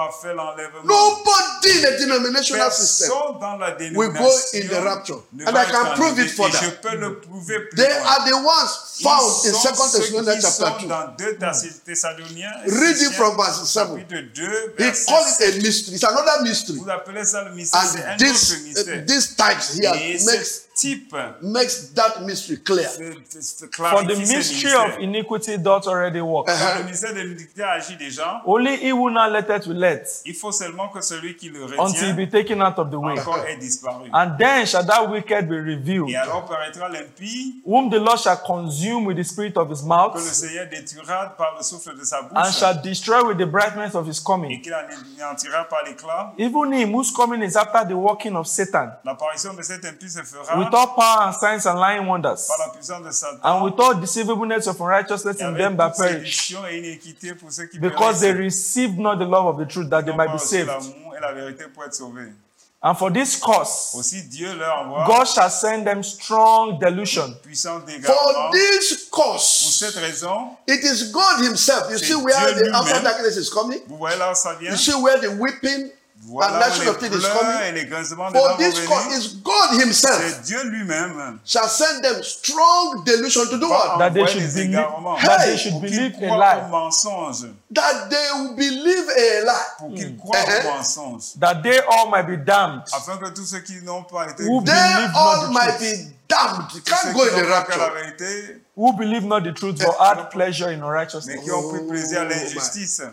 pas fait l'enlèvement. Nobody in the denominational system Personne dans la will go in the dénomination rapture. ne And va I can être prove enlevé. it for Et je that. peux le prouver plus They loin. are the ones found in Ils sont 2 ceux Thessalonians qui chapter sont 2. dans 2 Thessaloniens, Read it from verse 7. chapitre 2, He verset called it 7. a mystery. It's another mystery. Vous appelez ça le mystère, c'est un And autre mystère. this types here Et makes ce type that mystery clear. For the clarifie ce mystery of mystère. iniquity doth already work. Quand le mystère de l'iniquité agit déjà, Only he who now letteth will let, il faut seulement que celui qui le until he retient be taken out of the way. encore ait disparu. And then shall that wicked be revealed, Et alors paraîtra l'impie whom the Lord shall consume with the spirit of his que le mouth, Seigneur détruira par le souffle de sa and bouche shall destroy with the brightness of his et coming. qu'il anéantira par l'éclat. Even him whose coming is after the working of Satan, L'apparition de cet impie se fera with all power and signs and lying wonders, par la puissance de Satan and with all deceivableness of unrighteousness et in avec them that toute perish, séduction et iniquité pour ceux qui because they périssent. received not the love of the truth, that they Ils n'ont might pas be reçu saved. l'amour et la vérité pour être sauvés. And for this cause, Aussi Dieu leur envoie God shall send them strong delusion, puissant For d'égarement. this Pour cause, cette raison, it is God Himself. You C'est see where Dieu the outer lui-même. darkness is coming? vous voyez là où ça vient. You see where the weeping and Voilà où gnashing les of teeth is pleurs coming? et les grincements des For dents vont this cause venir. is God Himself C'est Dieu lui-même shall send them strong delusion to do va what? that they envoyer should les believe, égarements that Hey! they should pour qu'ils believe a croient au lie, mensonge. That they will believe a lie. Pour qu'ils croient Uh-huh. au mensonge. that they all might be damned, Afin que tous ceux qui n'ont pas été Who They believe not all the might truth. be damned. You ceux can't qui go in n'ont the pas que la rapture. vérité, who believe not the truth, but had pleasure in mais unrighteousness. qui ont pris plaisir à Oh, l'injustice.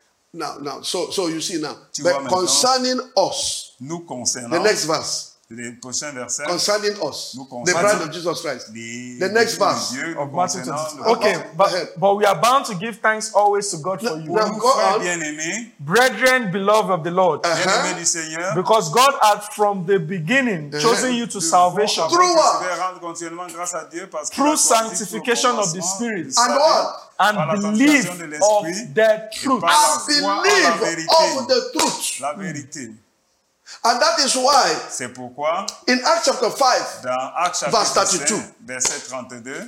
Now, so you see now. Tu vois But maintenant. concerning us, Nous the concernant, next verse. les prochains versets, Concerning us, Nous the concernant. bride of Jesus Christ. les The next les verse Dieu, Of nous Matthew concernant, 22. le- Okay, Go ahead. but we are bound to give thanks always to God for you, Now, Nous, go frères on. bien-aimés, brethren, beloved of the Lord, bien-aimés du Seigneur, because God had from the beginning chosen you to salvation Through what? Je vais rendre continuellement grâce à Dieu parce qu'il through a choisi pour le sanctification of the commencement Spirit du And salut what? and par la belief sanctification de of l'Esprit the truth. par I la foi en la believe vérité. of the truth. La vérité. And that is why C'est pourquoi, in Acts chapter 5, dans Actes Verse chapitre 32. 5, verset 32,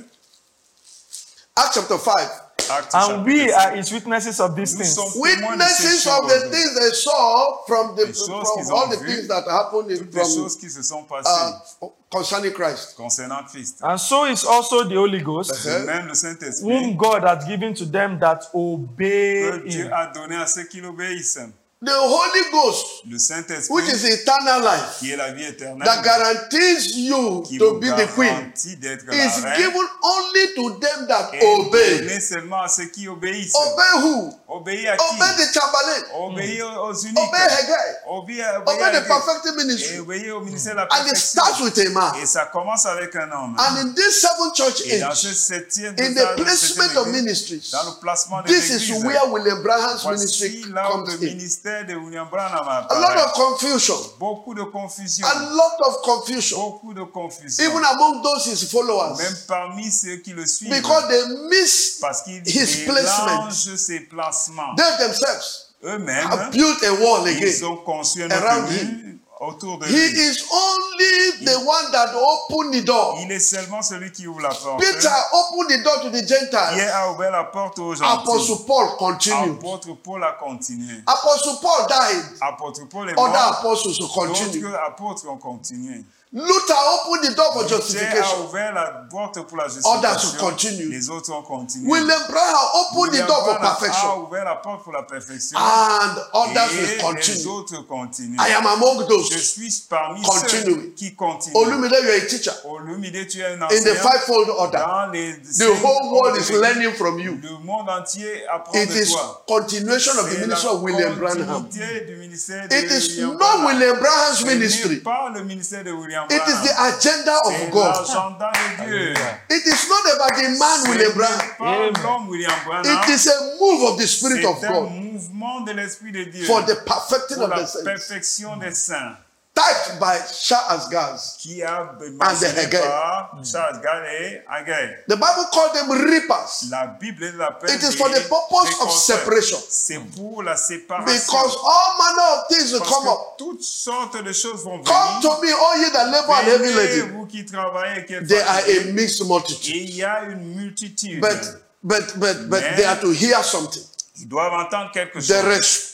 Acts chapter 5, Actes And we chapitre are 5, his witnesses of these nous things. sommes témoins de ces witnesses of the choses, things they saw from Des choses qu'ils all ont the vues, things that happened toutes les from choses qui se sont passées concerning Christ. concernant Christ. And so is also the Holy Ghost, Et même le Saint-Esprit whom God hath given to them that que obey Dieu him. a donné à ceux qui l'obéissent. The Holy Ghost, Le Saint-Esprit, which is eternal life, qui est la vie éternelle, that guarantees you qui to vous be the queen, garantit d'être la is reine, given only to them that est obey. donné seulement à ceux qui obéissent. Obey who? Obéir à qui? Obey the Chamberlain. Obéir aux uniques. Obey Haggai. Obéir Obey the à perfecting et ministry. obéir au ministère de la And it perfection. starts with a man. Et ça commence avec un homme. And in this seven church Et dans ce age, septième in the placement of ministries, dans le placement des this is églises, where William Branham's voici ministry là où comes le in. ministère de William Branham A lot apparaît. of confusion. Beaucoup de confusion. A lot of confusion. Beaucoup de confusion. Even among those his followers. Même parmi ceux qui le suivent. Because they miss Parce qu'ils his placement. mélangent ses placements. They themselves Eux-mêmes, have built a wall ils again. ont conçu un around autre mur autour de He lui. is only the one that opened the door. Il est seulement celui qui ouvre la porte. Peter opened the door to the Gentiles. Pierre a ouvert la porte aux gentils. Apostle Paul continued. Apôtre Paul a continué. Apostle Paul died. Apôtre Paul est mort. Other apostles continued. D'autres apôtres ont continué. Luther opened the door for Pierre a justification. ouvert la porte pour la Others justification. continue. Les autres ont continué. William Branham opened the William door for Branham a perfection. ouvert la porte pour la perfection. And others will Et les continue. autres continuent. I am among Je those. suis parmi Continuing. ceux qui continuent. Olumide, you are a teacher. Olumide, tu es un In the enseignant. fivefold order. Dans les The whole world is learning from you. Le monde entier apprend It de is toi. continuation of the C'est ministry la of William Branham. continuité du ministère de It is William not Branham. William Branham's Ce n'est ministry. pas le ministère de William It Branham. is the agenda C'est of God. l'agenda de Dieu. It is not about the man Ce William n'est Branham. pas l'homme William Branham. It is a move of the Spirit of C'est un God mouvement de l'Esprit de Dieu for the perfecting pour of la the saints. perfection des saints Typed by Charles Gaz. qui a the mentionné Haggai. par Charles Gall et Haggai. The Bible called them reapers. La Bible l'appelle It is for the purpose of separation. C'est pour la séparation. Because all manner of things will Parce come que up. toutes sortes de choses vont Come venir. to me, all ye that labor and heavy Venez, laden. vous qui travaillez et qui êtes They are fatigués. a mixed multitude. Et il y a une multitude. But they are to hear something. Ils doivent entendre quelque chose. The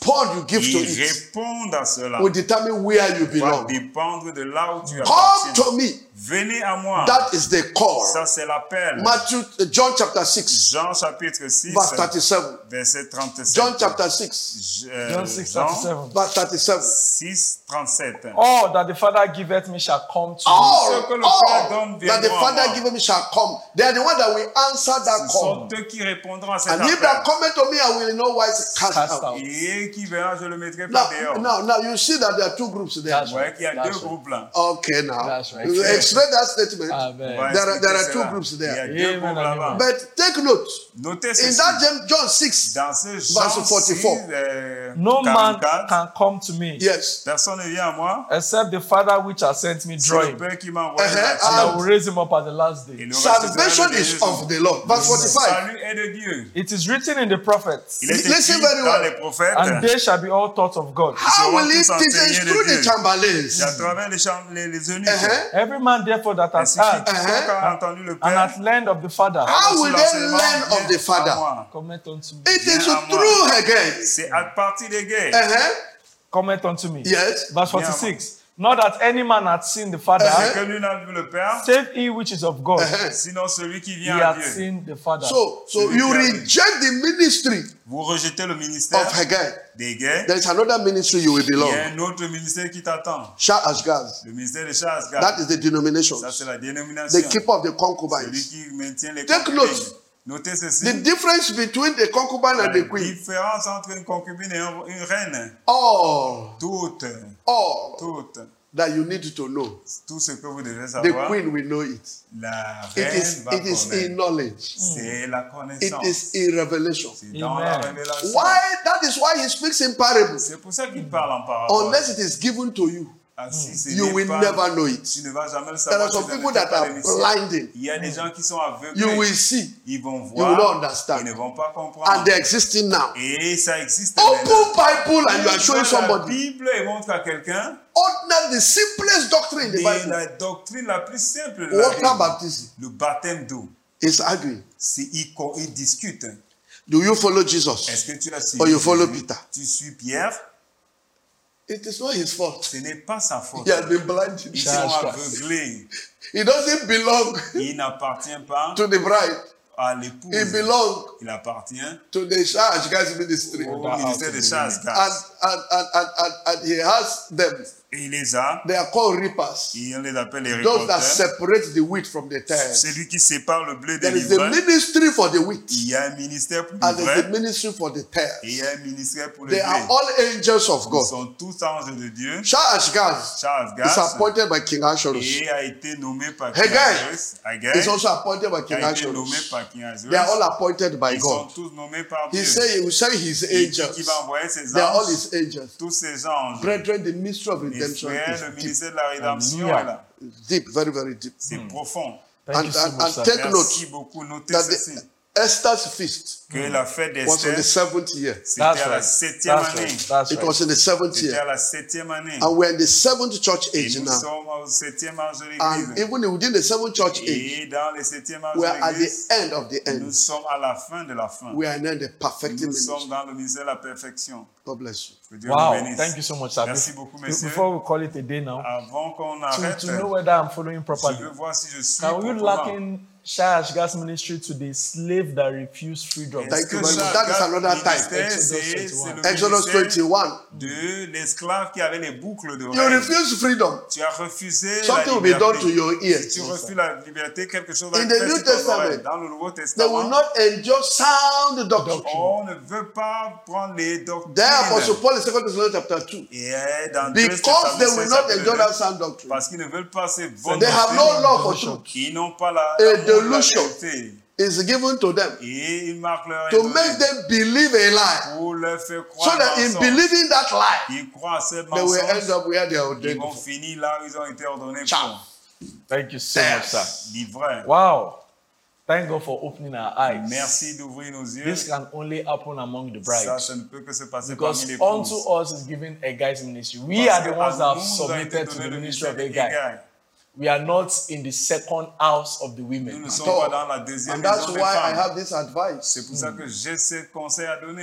respond, you give to Ils it. répondent à cela. Will determine where you Va belong. dépendre de là où tu Come appartiens. to me. Venez à moi. That is the call. Ça, c'est l'appel. John chapter 6, Jean chapitre 6, verse 37. verset 37. John chapter 6, John 6:37. verse 37. 6, 37. All that the Father giveth me shall come to me. All, que le Père all donne that the viendront à Father moi. given me shall come. They are the one that will answer that Ce sont call. eux qui répondront à cet And he that appel. cometh to me, I will no wise cast Cast out. out. Et qui verra, je le mettrai pas dehors. Now, you see that there are two groups there. That's Vous voyez qu'il y a That's deux right. groupes là. Okay, now. That's right. You explain that statement. Amen. On va There are expliquer two cela. groups Il y a there. deux Amen, groupes là-bas. amen. But take note, Notez in ceci. that John 6, Dans ce Jean verse 44. 6, No man 44, can come to me yes. personne ne vient à moi. except the Father which has sent me C'est draw le him, Père qui m'a envoyé. Uh-huh. là-dessus. and I will raise him up at the last Et day. le reste sera Salvation le is dernier of jour. the Lord. Verse Le 45. salut est de Dieu. It is written in the prophets, Il est Listen écrit very dans well. les prophètes. and they shall be all taught of God. How will it seront tous teach us enseignés de through the Dieu. Chamberlains? C'est à travers les eunuques. Uh-huh. Every man therefore that has Ainsi que heard quiconque a entendu le and Père. hath learned of the Father How will they l'enseignement learn of vient the à Father? moi. cometh unto me. It is Viens à moi. through again. C'est à partir des guerres. Uh-huh. Cometh unto me. Yes. Verse 46. Not that any man hath seen the Father, Uh-huh. Que nul n'a vu le Père, save he which is of God. sinon celui qui He vient à hath Dieu. seen the Father. So you reject the ministry Vous rejetez le ministère of Haggai. des guerres. There is another ministry you will Il y a belong. un autre ministère qui t'attend. Shah Ashgaz. Le ministère de Shasgaz. That is the denomination. Ça, c'est la dénomination. The keeper of the Celui concubines. qui maintient les Take concubines. note. Notez ceci. The difference between the concubine La and the queen. différence entre une concubine et une reine. All that you need to know. Tout ce que vous devez The savoir. queen will know it. La It reine is, va it is connaître. in knowledge. C'est la It connaissance. is in revelation. C'est dans la Amen. révélation. Why? That is why he speaks in parables. C'est pour ça qu'il parle en parabole. Unless it is given to you, Ah, si ce you n'est will pas- never know Tu it. ne vas jamais le There savoir. are some tu ne people fais that pas are l'émission. blinding. Il y a des gens qui sont aveuglés. You will see, Ils vont you will not voir. understand. Ils ne vont pas comprendre. And they're existing now. Et ça existe maintenant. Open Bible and you are showing La somebody. Bible et montre à quelqu'un Ordinary, the simplest doctrine in the et Bible. la doctrine la plus simple de la Water Bible. baptism Le baptême d'eau. is arguing. C'est ils discutent. Do you follow Jesus? Est-ce que tu as suivi Or you follow Jésus? Peter? Tu suis Pierre? It is not his fault. Ce n'est pas sa faute. He has been blinded. Ils Charles sont Christ. aveuglés. He doesn't belong Il n'appartient pas to the bride. à He l'épouse. belongs Il appartient to the Shah Ashgaz ministry. au ministère de And, Shasgaz. and he has them. Et il les a. They are called reapers. Et on les appelle les Those that récolteurs. separate the wheat from the tares. C'est lui qui sépare le blé de There is a l'ivraie. ministry for the wheat. Il y a un ministère pour And there's a l'ivraie. ministry for the Et tares. il y a un ministère pour le They blé. are all angels of Ils God. sont tous anges de Dieu. Shah Ashgaz is Shasgaz appointed by King Ahasuerus. et a été nommé par Haggai King Ahasuerus. Haggai Is also appointed by King a été nommé Ahasuerus. par King Ahasuerus. They are all appointed by Ils sont God. tous nommés par He Dieu. say he will send his Il dit qu'il angels. va envoyer ses They are all anges. his angels. Tous ces anges. Brethren, the mystery of Les redemption frères, le is deep. ministère de la rédemption Hallelujah. est là. Deep, very, very deep. C'est profond. Thank you so much, And sir. take Merci note beaucoup. Notez that ceci. the Esther's feast Que la fête was on the d'Esther, 7th year. c'était That's à la right. 7e That's année. right. That's It right. was in the 7th C'était à year. la 7e année. And we're in the 7th church Et age nous now. sommes au 7e âge de And l'Église. even within the 7th church age, Et dans le 7e âge we're de at l'Église, the end of the nous end. sommes à la fin de la fin. We are in the perfecting Nous sommes ministry. dans le ministère de la perfection. God bless you. Que Dieu vous Wow, bénisse. thank you so much, sir. Merci beaucoup, messieurs. Before we call it a day now, Avant qu'on arrête, to know whether I'm following je properly, veux voir si je suis can we proprement. liken Shah Ashgaz ministry to the slave that refused freedom? Thank you very much. Chaque That is another ministère, time. c'est le Exodus ministère 21. de l'esclave qui avait les boucles You d'oreilles. refuse freedom. Tu as refusé Something la will be done to liberté. your Si ears. tu refuses la liberté, quelque chose va In être the fait New sur ton Testament, oreille. Dans le Nouveau They will Testament, not endure sound doctrine. on ne veut pas prendre les doctrines. There, Apostle Paul in 2 Thessalonians chapter 2. Et dans Because they will not endure that sound doctrine. parce qu'ils ne veulent pas ces bonnes They have doctrines. no love for truth. Ils n'ont pas la A l'amour de la delusion. vérité. Is given to them Et ils marquent leur to intérêt make them believe a lie. pour leur faire So croire that un in mensonge. believing that lie, Ils croient à ce they will end mensonge. up where they are Ils ordained vont for. finir là où ils ont été ordonnés Ciao. pour. Thank you so much, sir. L'ivraie. Wow. Thank God for opening our eyes. Merci d'ouvrir nos yeux. This can only happen among the Ça, brides. ça ne peut que se passer Because parmi les unto épouses. us is given a guy's ministry. We are the ones that have submitted to the ministry of a guy. We are not in the second house of the Nous women. ne sommes pas dans la deuxième And that's maison des why I femmes. have this advice. C'est pour ça que j'ai ce conseil à donner.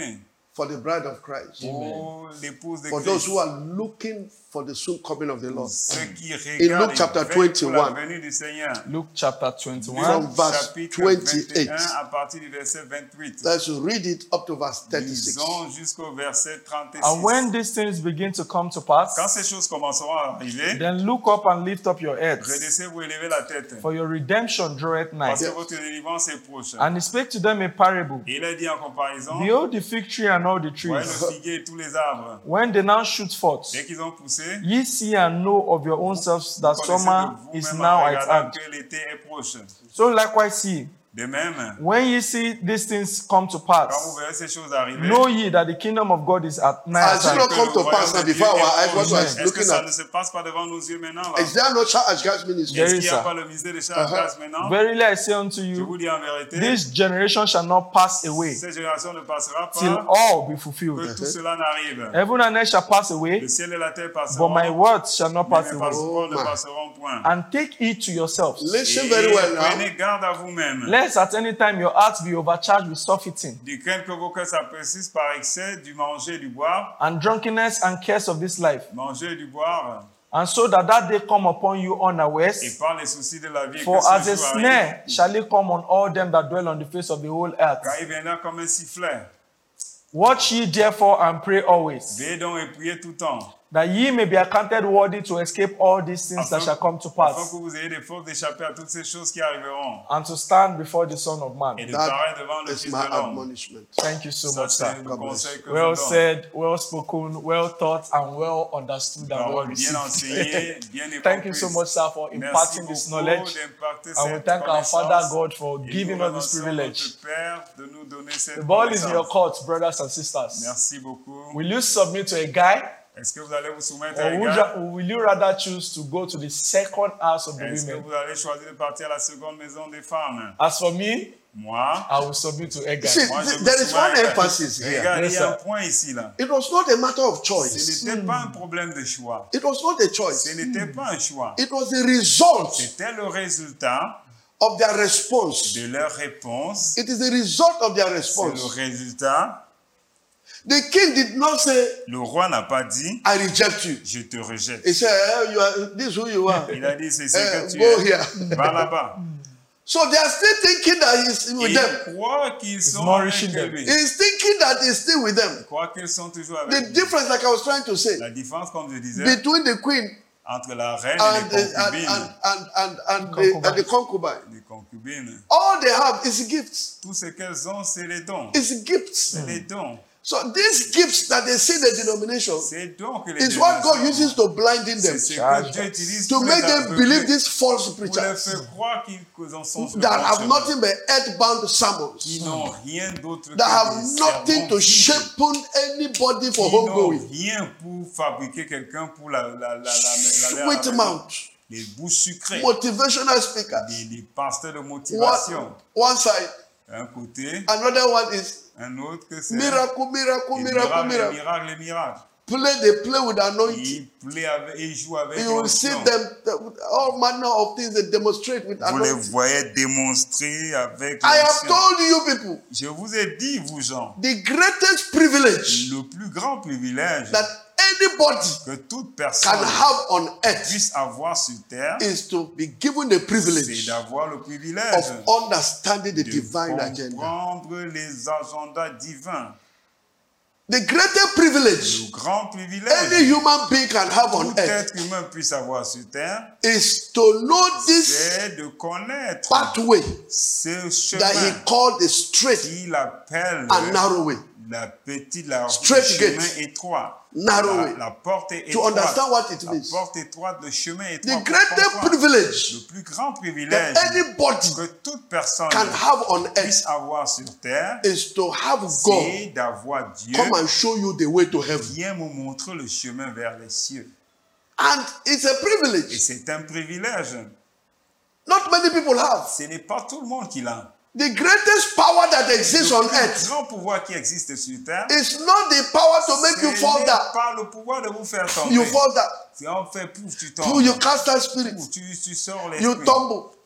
for the bride of Christ. Pour l'épouse de For those Christ. who are looking for the soon coming of the Lord. Ceux qui In Luke regardent chapter et veillent pour la 21, venue du Seigneur. Luke chapter 21. From verse Chapitre 28. 21 à partir du verset 28. Let's read it up to verse 36. Lisons jusqu'au verset 36. And when these things begin to come to pass, Quand ces choses commenceront à arriver, then look up and lift up your heads, redressez-vous et levez la tête, for your redemption draweth nigh. parce que votre délivrance est proche. And he spake to them a parable. Et il a dit en comparaison, Behold the fig tree and all the voyez trees. le figuier et tous les arbres. When they now shoot forth, Dès qu'ils ont poussé, ye see and know of your own selves that connaissez summer de is vous-même now en at regardant hand. que l'été est proche. So likewise ye, De même, when ye see these things come to quand vous pass, verrez ces choses arriver, know ye that the kingdom of God is at nigh at Has it hand. not que come le to royaume pass de now Dieu before our est eyes? What proche. was Est-ce que looking ça at? ne se passe pas devant nos yeux maintenant là? Is there no Charles Gas ministry? There Est-ce is, qu'il n'y a sir. pas le ministère des Charles Gas maintenant? Verily I say unto Je you, vous dis en vérité, this generation shall not pass away cette génération ne passera till pas all be que fulfilled. tout cela n'arrive. Heaven and earth shall pass away, Le ciel et la terre but passeront, my words shall not mais pass mes away. paroles ne my. passeront point. And take heed to yourselves, Listen Et very well now. prenez garde à vous-même, lest at any time your heart be overcharged with surfeiting du crainte que vos cœurs s'apprécient par excès du manger et du boire, and drunkenness and cares of this life, manger et du boire, and so that day come upon you et unawares. par les soucis de la vie, For que as ce a jour arrive, snare shall it come on all them that dwell on the face of the whole earth. car il viendra comme un sifflet. Watch ye therefore and pray always, Veillez donc et priez tout le temps, that ye may be accounted worthy to escape all these things that shall come to afin pass, que vous ayez des forces d'échapper à toutes ces choses qui arriveront, and to stand before the Son of et Man. de paraître devant le That is Fils my de l'homme. admonishment. Thank you so Ça, much, c'est sir. le God bless. conseil que Well je donne. said, well spoken, well thought, and well understood and well Parole bien received. enseignée, bien Thank you so comprise. much, sir, for Merci imparting this beaucoup knowledge. d'imparter And we cette thank our Father connaissance. God for Et giving nous us this remercions privilege. notre Père de nous donner cette The ball is in your connaissance. court, brothers and sisters. Merci beaucoup. Will you submit to a guy, Est-ce que vous allez vous soumettre à or un would gars? will you rather choose to go to the second house of the Est-ce que women? vous allez choisir de partir à la seconde maison des femmes? As for me, Moi, I will submit to a guy. See, moi je me there is soumets à one un gars. emphasis here. Regarde, Yes, il y a un sir. point ici là. It was not a matter of Ce choice. n'était pas un problème de choix. It was not a Ce choice. n'était pas un choix. It was the result C'était le résultat of their response. de leur réponse. It is the result of their C'est le response. résultat. The king did not say, Le roi n'a pas dit, I reject you. je te rejette. He said, you are, this is who you are. Il a dit, c'est ce que tu Go es. here. Va là-bas. So they are still thinking that he's with Ils them. croient qu'ils sont nourishing avec them. lui. He's thinking that he's still with them. Ils croient qu'ils sont toujours avec The lui. difference, like I was trying to say, La différence, comme je disais, between the queen entre la reine and, et les concubines, and the concubine, les concubines, all they have is gifts. tout ce qu'elles ont, c'est les dons. It's gifts. C'est les dons. So these gifts that they see in the denomination C'est dons que les is what God dénominations- uses to blinding them, C'est ce que Dieu utilise to pour make les them aveugler, believe these false pour les preachers faire croire qu'ils en sont sur le that bon have chemin, nothing but earthbound sermons, qui n'ont rien d'autre que that have des nothing to sermons shape anybody for qui n'ont homegoing. rien pour fabriquer quelqu'un pour la Sweet mouth, les bouches sucrées, motivational speakers. les pasteurs de motivation. One side, Un côté, another one is un autre que c'est miracle, miracle, les miracle, miracles, les miracle. miracles, les miracles. They play with anointing. Ils jouent avec You will see l'onction. them, all manner of things they demonstrate with Vous les anointing. voyez démontrer avec I have l'onction. told you people, Je vous ai dit, vous gens, the greatest privilege le plus grand privilège that anybody que toute can personne have on earth puisse avoir sur terre, is to be given the c'est privilege d'avoir le privilège of understanding the de divine agenda. comprendre les agendas divins. The greatest privilege Le grand any privilège human being can have on tout earth être humain puisse avoir sur terre, is to know this c'est de connaître pathway ce that he chemin called the straight qu'il appelle and narrow way. la petite, la Straight le chemin gate. étroit. Narrow way. La porte est To étroite. understand what it La means. porte étroite, le chemin étroit. The pour greatest comprendre. privilege Le plus grand privilège that anybody que toute personne can have on puisse earth avoir sur terre, is to have God c'est d'avoir Dieu come and show you the way to heaven. vient me montrer le chemin vers les cieux. And it's a Et privilege. c'est un privilège. Not many people have. Ce n'est pas tout le monde qui l'a. The greatest power that exists on Le plus earth grand pouvoir qui existe sur terre, is not the power to make you ce fall n'est down. pas le pouvoir de vous faire tomber. You fall down. Si on fait pouf, tu Pouf, tombes. you cast that spirit. Pouf, tu sors You l'esprit. tumble. Tu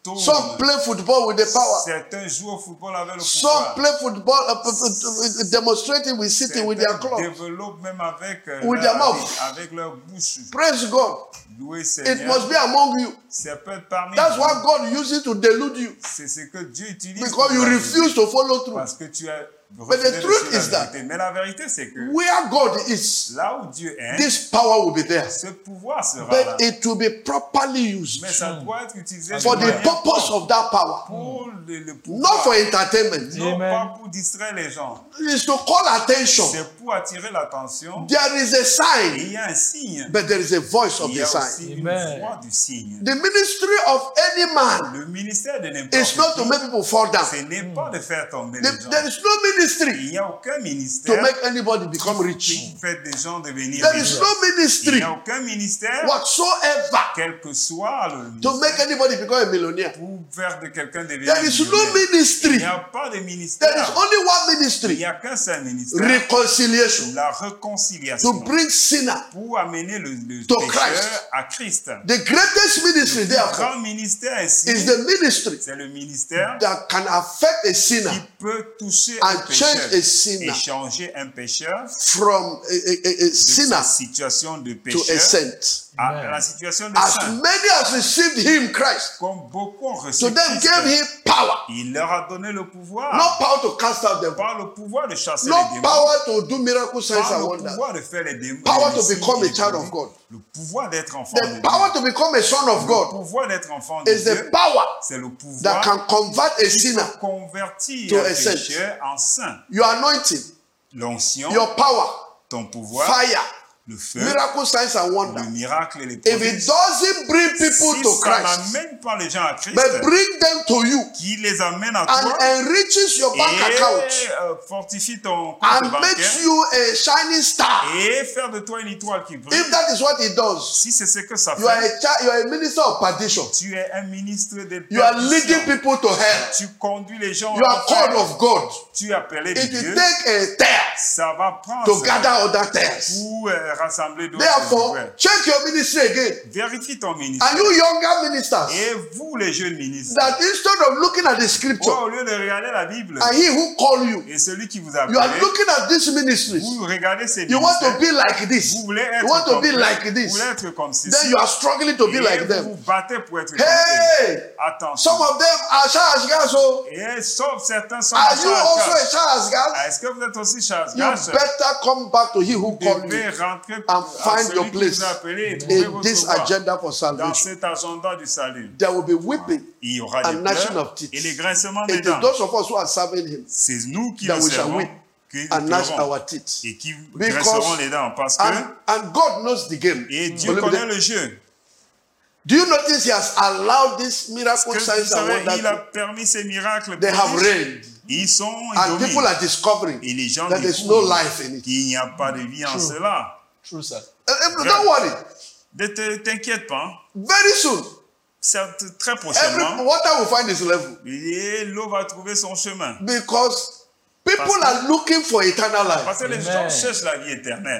tourne. Some play football with the power. Certains jouent au football avec le Some pouvoir. play football, demonstrating with sitting with their Certains clubs. développent même avec, With their mouth. avec leur bouche. Praise God. Louer It Seigneur. must be among you. Ça peut être parmi That's vous. why God uses to delude you. C'est ce que Dieu utilise. Because you refuse to follow through. Parce que tu as the refusé de truth suivre is la that vérité. Mais la vérité, c'est que Where God is, là où Dieu est, this power will be there. ce pouvoir sera là. But it will be properly used Mais ça doit être utilisé for de the manière purpose propre of that power. pour le Not pouvoir. for entertainment. Non Amen. pas pour distraire les gens. It's to call attention. C'est pour attirer l'attention. There is a Et sign, il y a un signe. but there is a voice of Il y the a sign. aussi une Amen. voix du signe. The ministry of any man Le ministère de is n'importe not to qui, make people fall down. ce n'est pas de faire tomber les gens. There is no ministry Il n'y a aucun to ministère make anybody become rich. qui fait des gens devenir There riches. is no Il ministry n'y a aucun ministère, whatsoever quel que soit le to make ministère, anybody become a millionaire. pour faire de quelqu'un devenir There is no millionnaire. Il ministry. n'y a pas de There is ministère. only one Il ministry. n'y a qu'un seul ministère. Reconciliation. La To réconciliation. bring sinner. Pour amener le To pécheur Christ. à Christ. The greatest ministry, Le therefore, grand ministère ici, is the ministry c'est le ministère that can affect a qui sinner peut toucher and un pécheur change a sinner et changer un pécheur from a de sinner sa situation de to a pécheur saint. à Amen. la situation de As saint. many as received him, Christ, Comme beaucoup ont reçu to them Christ, gave him power. il leur a donné le pouvoir. Not power to cast out devils. Pas le pouvoir de chasser Not les démons. power to do miracle signs Pas and le wonders. pouvoir de faire les démons. Power to les signes become et a les child prodiges. of God. Le pouvoir d'être enfant de The Dieu. power to become a son of Le God pouvoir d'être enfant de is the Dieu. power C'est le that pouvoir can convert a qui sinner. peut convertir to un a saint. pécheur en saint. Your anointing, L'onction, your power, ton pouvoir, fire, le feu, miracle signs and le wonders. miracle et les If it prodiges. doesn't bring people Si to ça Christ, n'amène pas les gens à Christ, but bring them to you qui les amène à and toi enriches your bank account et fortifie ton compte and bancaire makes you a shining star, et faire de toi une étoile qui brille. if that is what it does, Si c'est ce que ça you are fait, you are a minister of perdition. tu es un ministre de You are leading perdition. people to hell. Tu conduis les gens You à are called l'enfer. of God. Tu es appelé de It will Dieu. take a tear Ça va prendre to gather other tears. pour rassembler d'autres. Therefore, frères. check your ministry again. Vérifie ton ministère. And you younger ministers, Et vous, les jeunes ministres, that instead of looking at the toi, scripture au lieu de regarder la Bible and he who called you, et celui qui vous a you are appelé, looking at these ministries. vous regardez ces You want to ministères, be like this. vous voulez être You want to comme be eux, like vous this. voulez être comme ceci, Then you are struggling to be et like vous them. vous battez pour être comme eux. Hey, Attention. some of them are Charles Gasso. Et sauf certains sont Are you also a Charles Charles Gas? Gage. Est-ce que vous êtes aussi Charles You Gage? better come back to he who Vous called devez you rentrer and à find celui your qui place vous a appelé et trouver in votre this voie agenda for dans salvation. cet agenda du salut. There will be weeping Il y aura and des gnashing pleurs of teeth. et les grincements des It is dents. those of us who are serving him C'est nous qui that le we shall servons weep qui and gnash pleurons our teeth. et qui Because- grinceront les dents parce que And God knows the game. et Dieu Believe connaît that. le jeu. Do you notice he has allowed these Que miracle vous signs and savez, il a wonders? permis ces miracles. They have prodiges. reigned. Ils sont And dominés. people are discovering Et les gens that there's no découvrent life in it. qu'il n'y a pas de vie en cela. True, sir. Don't worry. Ne t'inquiète pas. Very soon, Très every prochainement, water will find its level. et l'eau va trouver son chemin. Because people Parce que- are looking for eternal Parce life. que les Amen. gens cherchent la vie éternelle.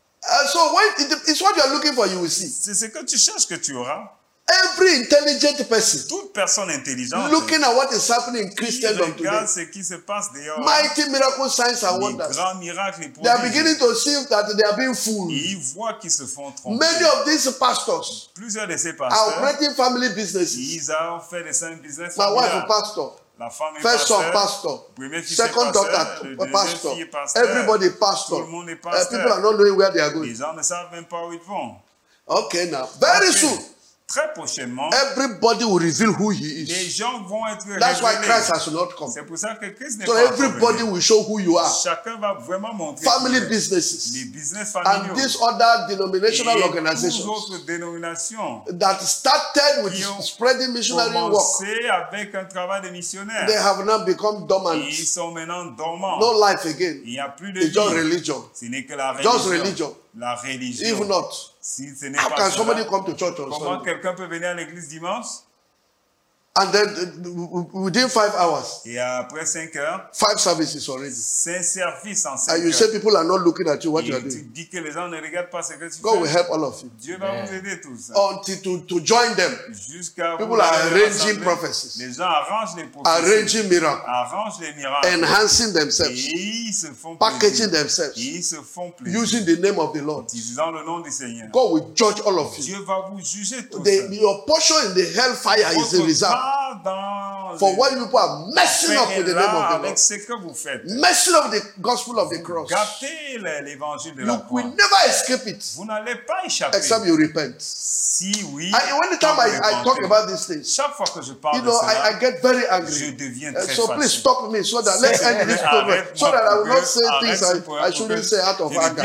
So when it's what you are looking for, you will see. C'est ce que tu cherches que tu auras. Every intelligent person Toute personne intelligente looking at what is happening in qui Christendom today, regarde ce qui se passe dehors, mighty miracle signs and les wonders, grands miracles et they are prodiges, beginning to see that they are being fooled. ils voient qu'ils se font tromper. Many of these pastors Plusieurs de ces are pasteurs, operating family businesses. ils ont fait des cinq business My wife is familiales. a pastor. La femme est First son pasteur, pastor. premier fils est Second pasteur, daughter le a deuxième pastor. fille est pasteur. Everybody Tout pastor. le monde est pasteur. People are not knowing where they are going. Les gens ne savent même pas où ils vont. Okay, now very Ok. soon, Très prochainement, everybody will reveal who he les is. gens vont être That's why révélés. Christ has not come. C'est pour ça que Christ n'est So pas encore everybody venu. will show who you are. Chacun va vraiment montrer Family qui il est. businesses Les business and familiaux these other denominational et organizations toutes autres dénominations that started with qui ont spreading missionary work, commencé avec un travail de missionnaire. they have now become dormant. Ils sont maintenant dormants. No life again. Il n'y a plus de It's just vie. religion. Ce n'est que la Just religion. religion. La religion. If not, Si ce n'est how pas can cela, somebody come to church on comment Sunday? quelqu'un peut venir à l'église dimanche? And then within 5 hours, Et après 5 heures, 5 services already. 5 services en 5 And you heures. say people are not looking at you, what you are Et tu doing. dis que les gens ne regardent pas ce que tu God will fais. help all of you. Dieu va vous aider tous. Until to join them, Jusqu'à vous people are arriver à arranging rassembler. prophecies, Les gens arrangent les prophéties, arranging miracles, arrangent les miracles. enhancing Et themselves, ils se font packaging plaisir. themselves, Et ils se font plaisir. using the name of the Lord. Utilisant le nom du Seigneur. God will judge all of you. Dieu va vous juger tous. Your portion in the hellfire is a Votre result part dans for le what you people are messing up with the name of the avec Lord, ce que vous faites. messing up the gospel of the cross. Gâtez l'évangile de la You croix. will never escape it Vous n'allez pas échapper. except you repent. Si oui, And when the time quand vous I talk repentez. about these things, Chaque fois que je parle you de know, cela, I get very je angry. deviens très So please fâché. stop me so that let's end this program, so that I will not say things I shouldn't say out of anger.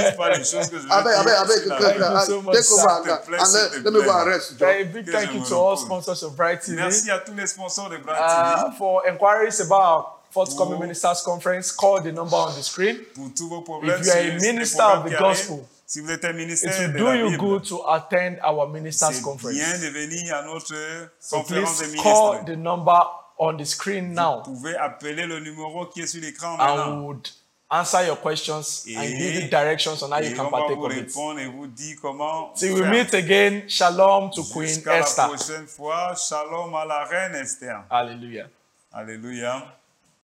Take over and let me go and rest. Joe. A big thank you to all sponsors of Bright TV. Merci à tous les sponsors de Bright TV. For inquiries about forthcoming ministers conference, call the number on the screen. Pour tous vos problèmes, If you are a sur les minister programmes of the qui arrivent, gospel, si vous êtes un ministère it will de do la you Bible, good to attend our ministers c'est conference. bien de venir à notre So conférence des please call ministres. the number on the screen now. Vous pouvez appeler le numéro qui est sur l'écran I maintenant. would answer your questions and give you directions on how you Et can on va partake vous of it. répondre et vous dire comment Till we faire. meet again, shalom to Queen Jusqu'à la Esther. prochaine fois, shalom à la reine Esther. Hallelujah. Alléluia.